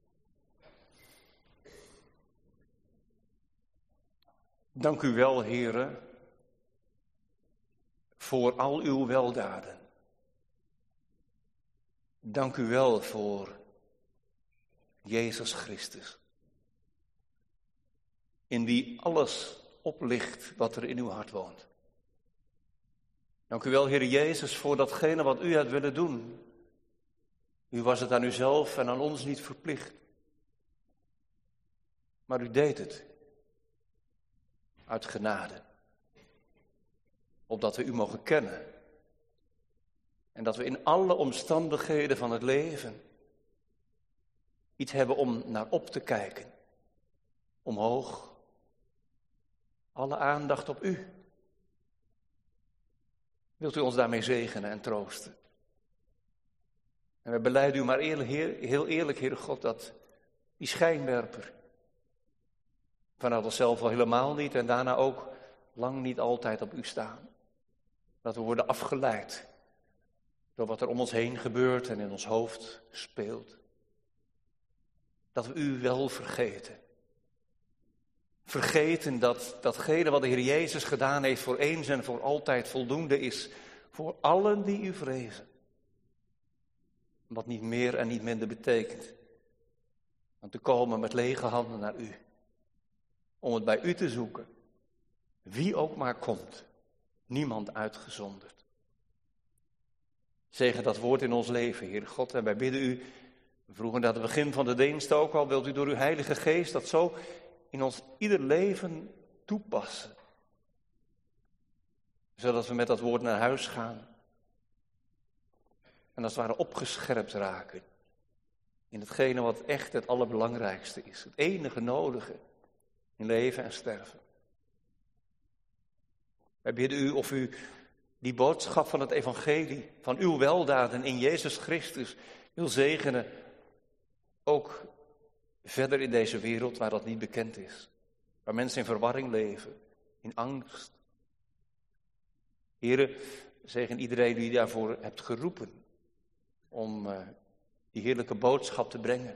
Dank u wel, Heere, voor al uw weldaden. Dank u wel voor Jezus Christus, in wie alles oplicht wat er in uw hart woont. Dank u wel, Heer Jezus, voor datgene wat u hebt willen doen. U was het aan uzelf en aan ons niet verplicht. Maar u deed het uit genade, opdat we u mogen kennen en dat we in alle omstandigheden van het leven iets hebben om naar op te kijken, omhoog, alle aandacht op u. Wilt u ons daarmee zegenen en troosten? En we belijden u maar eerlijk, Heer, heel eerlijk, Heere God, dat die schijnwerper vanuit onszelf al helemaal niet en daarna ook lang niet altijd op u staan. Dat we worden afgeleid door wat er om ons heen gebeurt en in ons hoofd speelt. Dat we u wel vergeten. Vergeten dat datgene wat de Heer Jezus gedaan heeft voor eens en voor altijd voldoende is voor allen die u vrezen. Wat niet meer en niet minder betekent dan te komen met lege handen naar u. Om het bij u te zoeken. Wie ook maar komt. Niemand uitgezonderd. Zegen dat woord in ons leven, Heer God. En wij bidden u, we vroegen aan het begin van de dienst ook al, wilt u door uw Heilige Geest dat zo in ons ieder leven toepassen. Zodat we met dat woord naar huis gaan. En als het ware opgescherpt raken. In hetgene wat echt het allerbelangrijkste is. Het enige nodige in leven en sterven. Wij bidden u of u die boodschap van het evangelie, van uw weldaden in Jezus Christus wil zegenen. Ook verder in deze wereld waar dat niet bekend is. Waar mensen in verwarring leven, in angst. Here, zegen iedereen die daarvoor hebt geroepen. Om uh, die heerlijke boodschap te brengen.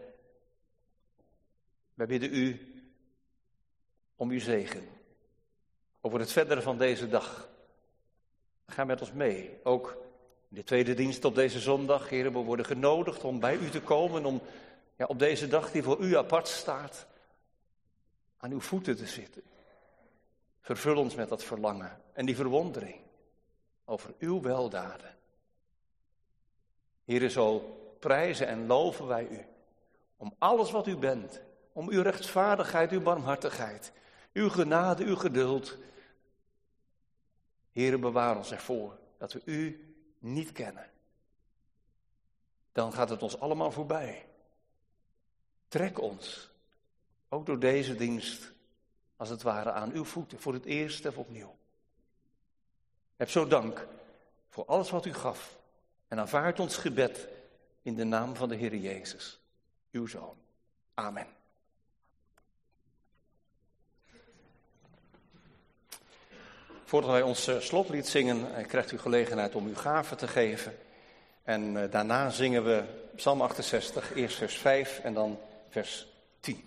Wij bidden u om uw zegen. Over het verdere van deze dag. Ga met ons mee. Ook in de tweede dienst op deze zondag, Heer, we worden genodigd om bij u te komen. Om ja, op deze dag die voor u apart staat, aan uw voeten te zitten. Vervul ons met dat verlangen en die verwondering over uw weldaden. Heer, zo prijzen en loven wij u. Om alles wat u bent. Om uw rechtvaardigheid, uw barmhartigheid. Uw genade, uw geduld. Heere, bewaar ons ervoor dat we u niet kennen. Dan gaat het ons allemaal voorbij. Trek ons, ook door deze dienst, als het ware aan uw voeten, voor het eerst en opnieuw. Heb zo dank voor alles wat u gaf. En aanvaard ons gebed in de naam van de Heer Jezus, uw Zoon. Amen. Voordat wij ons slotlied zingen, krijgt u gelegenheid om uw gave te geven. En daarna zingen we Psalm achtenzestig, eerst vers vijf en dan vers tien.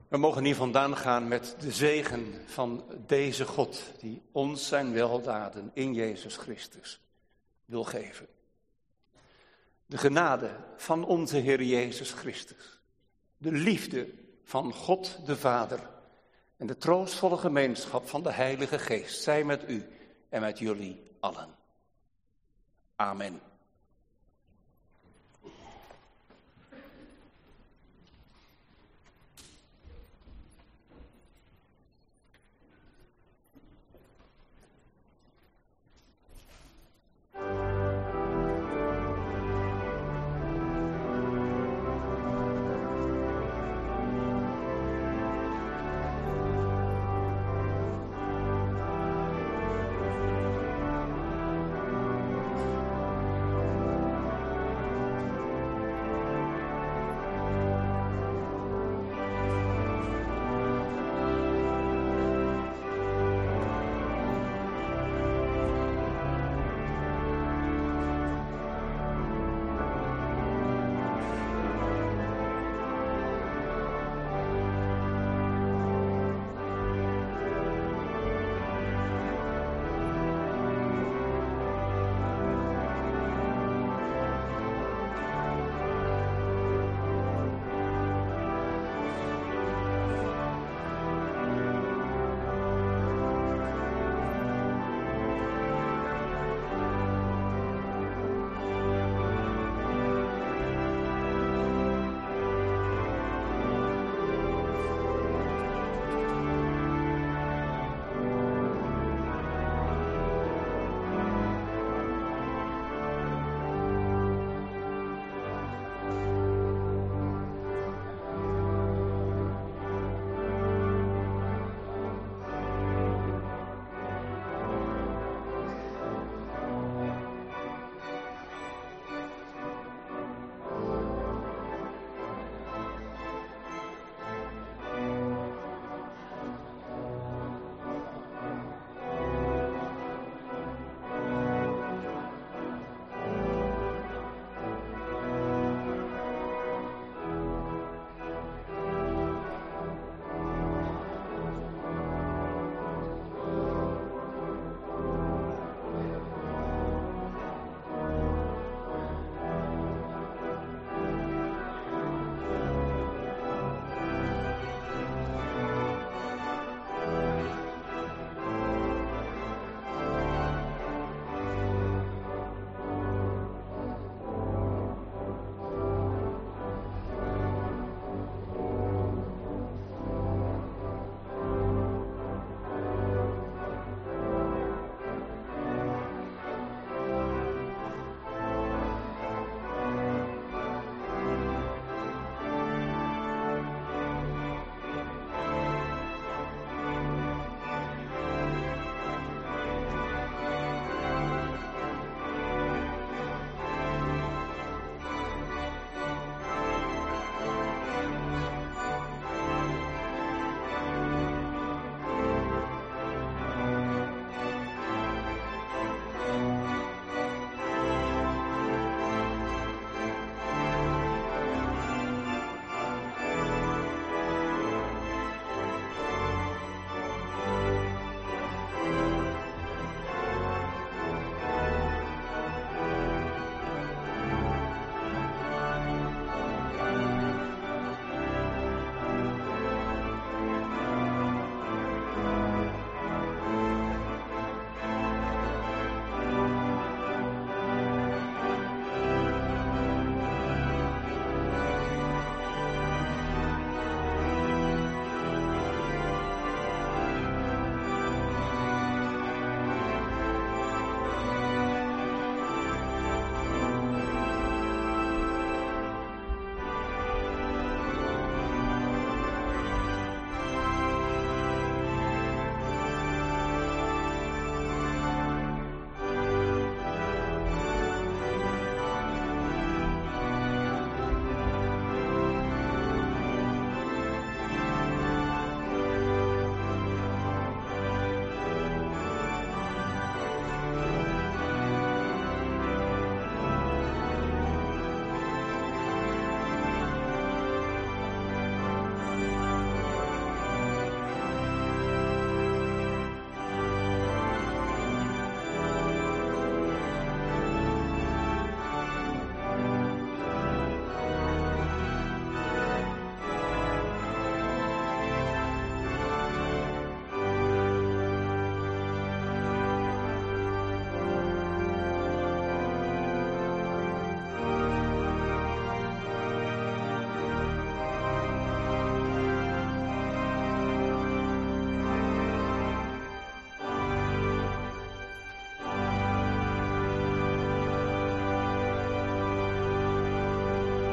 We mogen hier vandaan gaan met de zegen van deze God, die ons zijn weldaden in Jezus Christus wil geven. De genade van onze Heer Jezus Christus, de liefde van God de Vader en de troostvolle gemeenschap van de Heilige Geest zij met u en met jullie allen. Amen.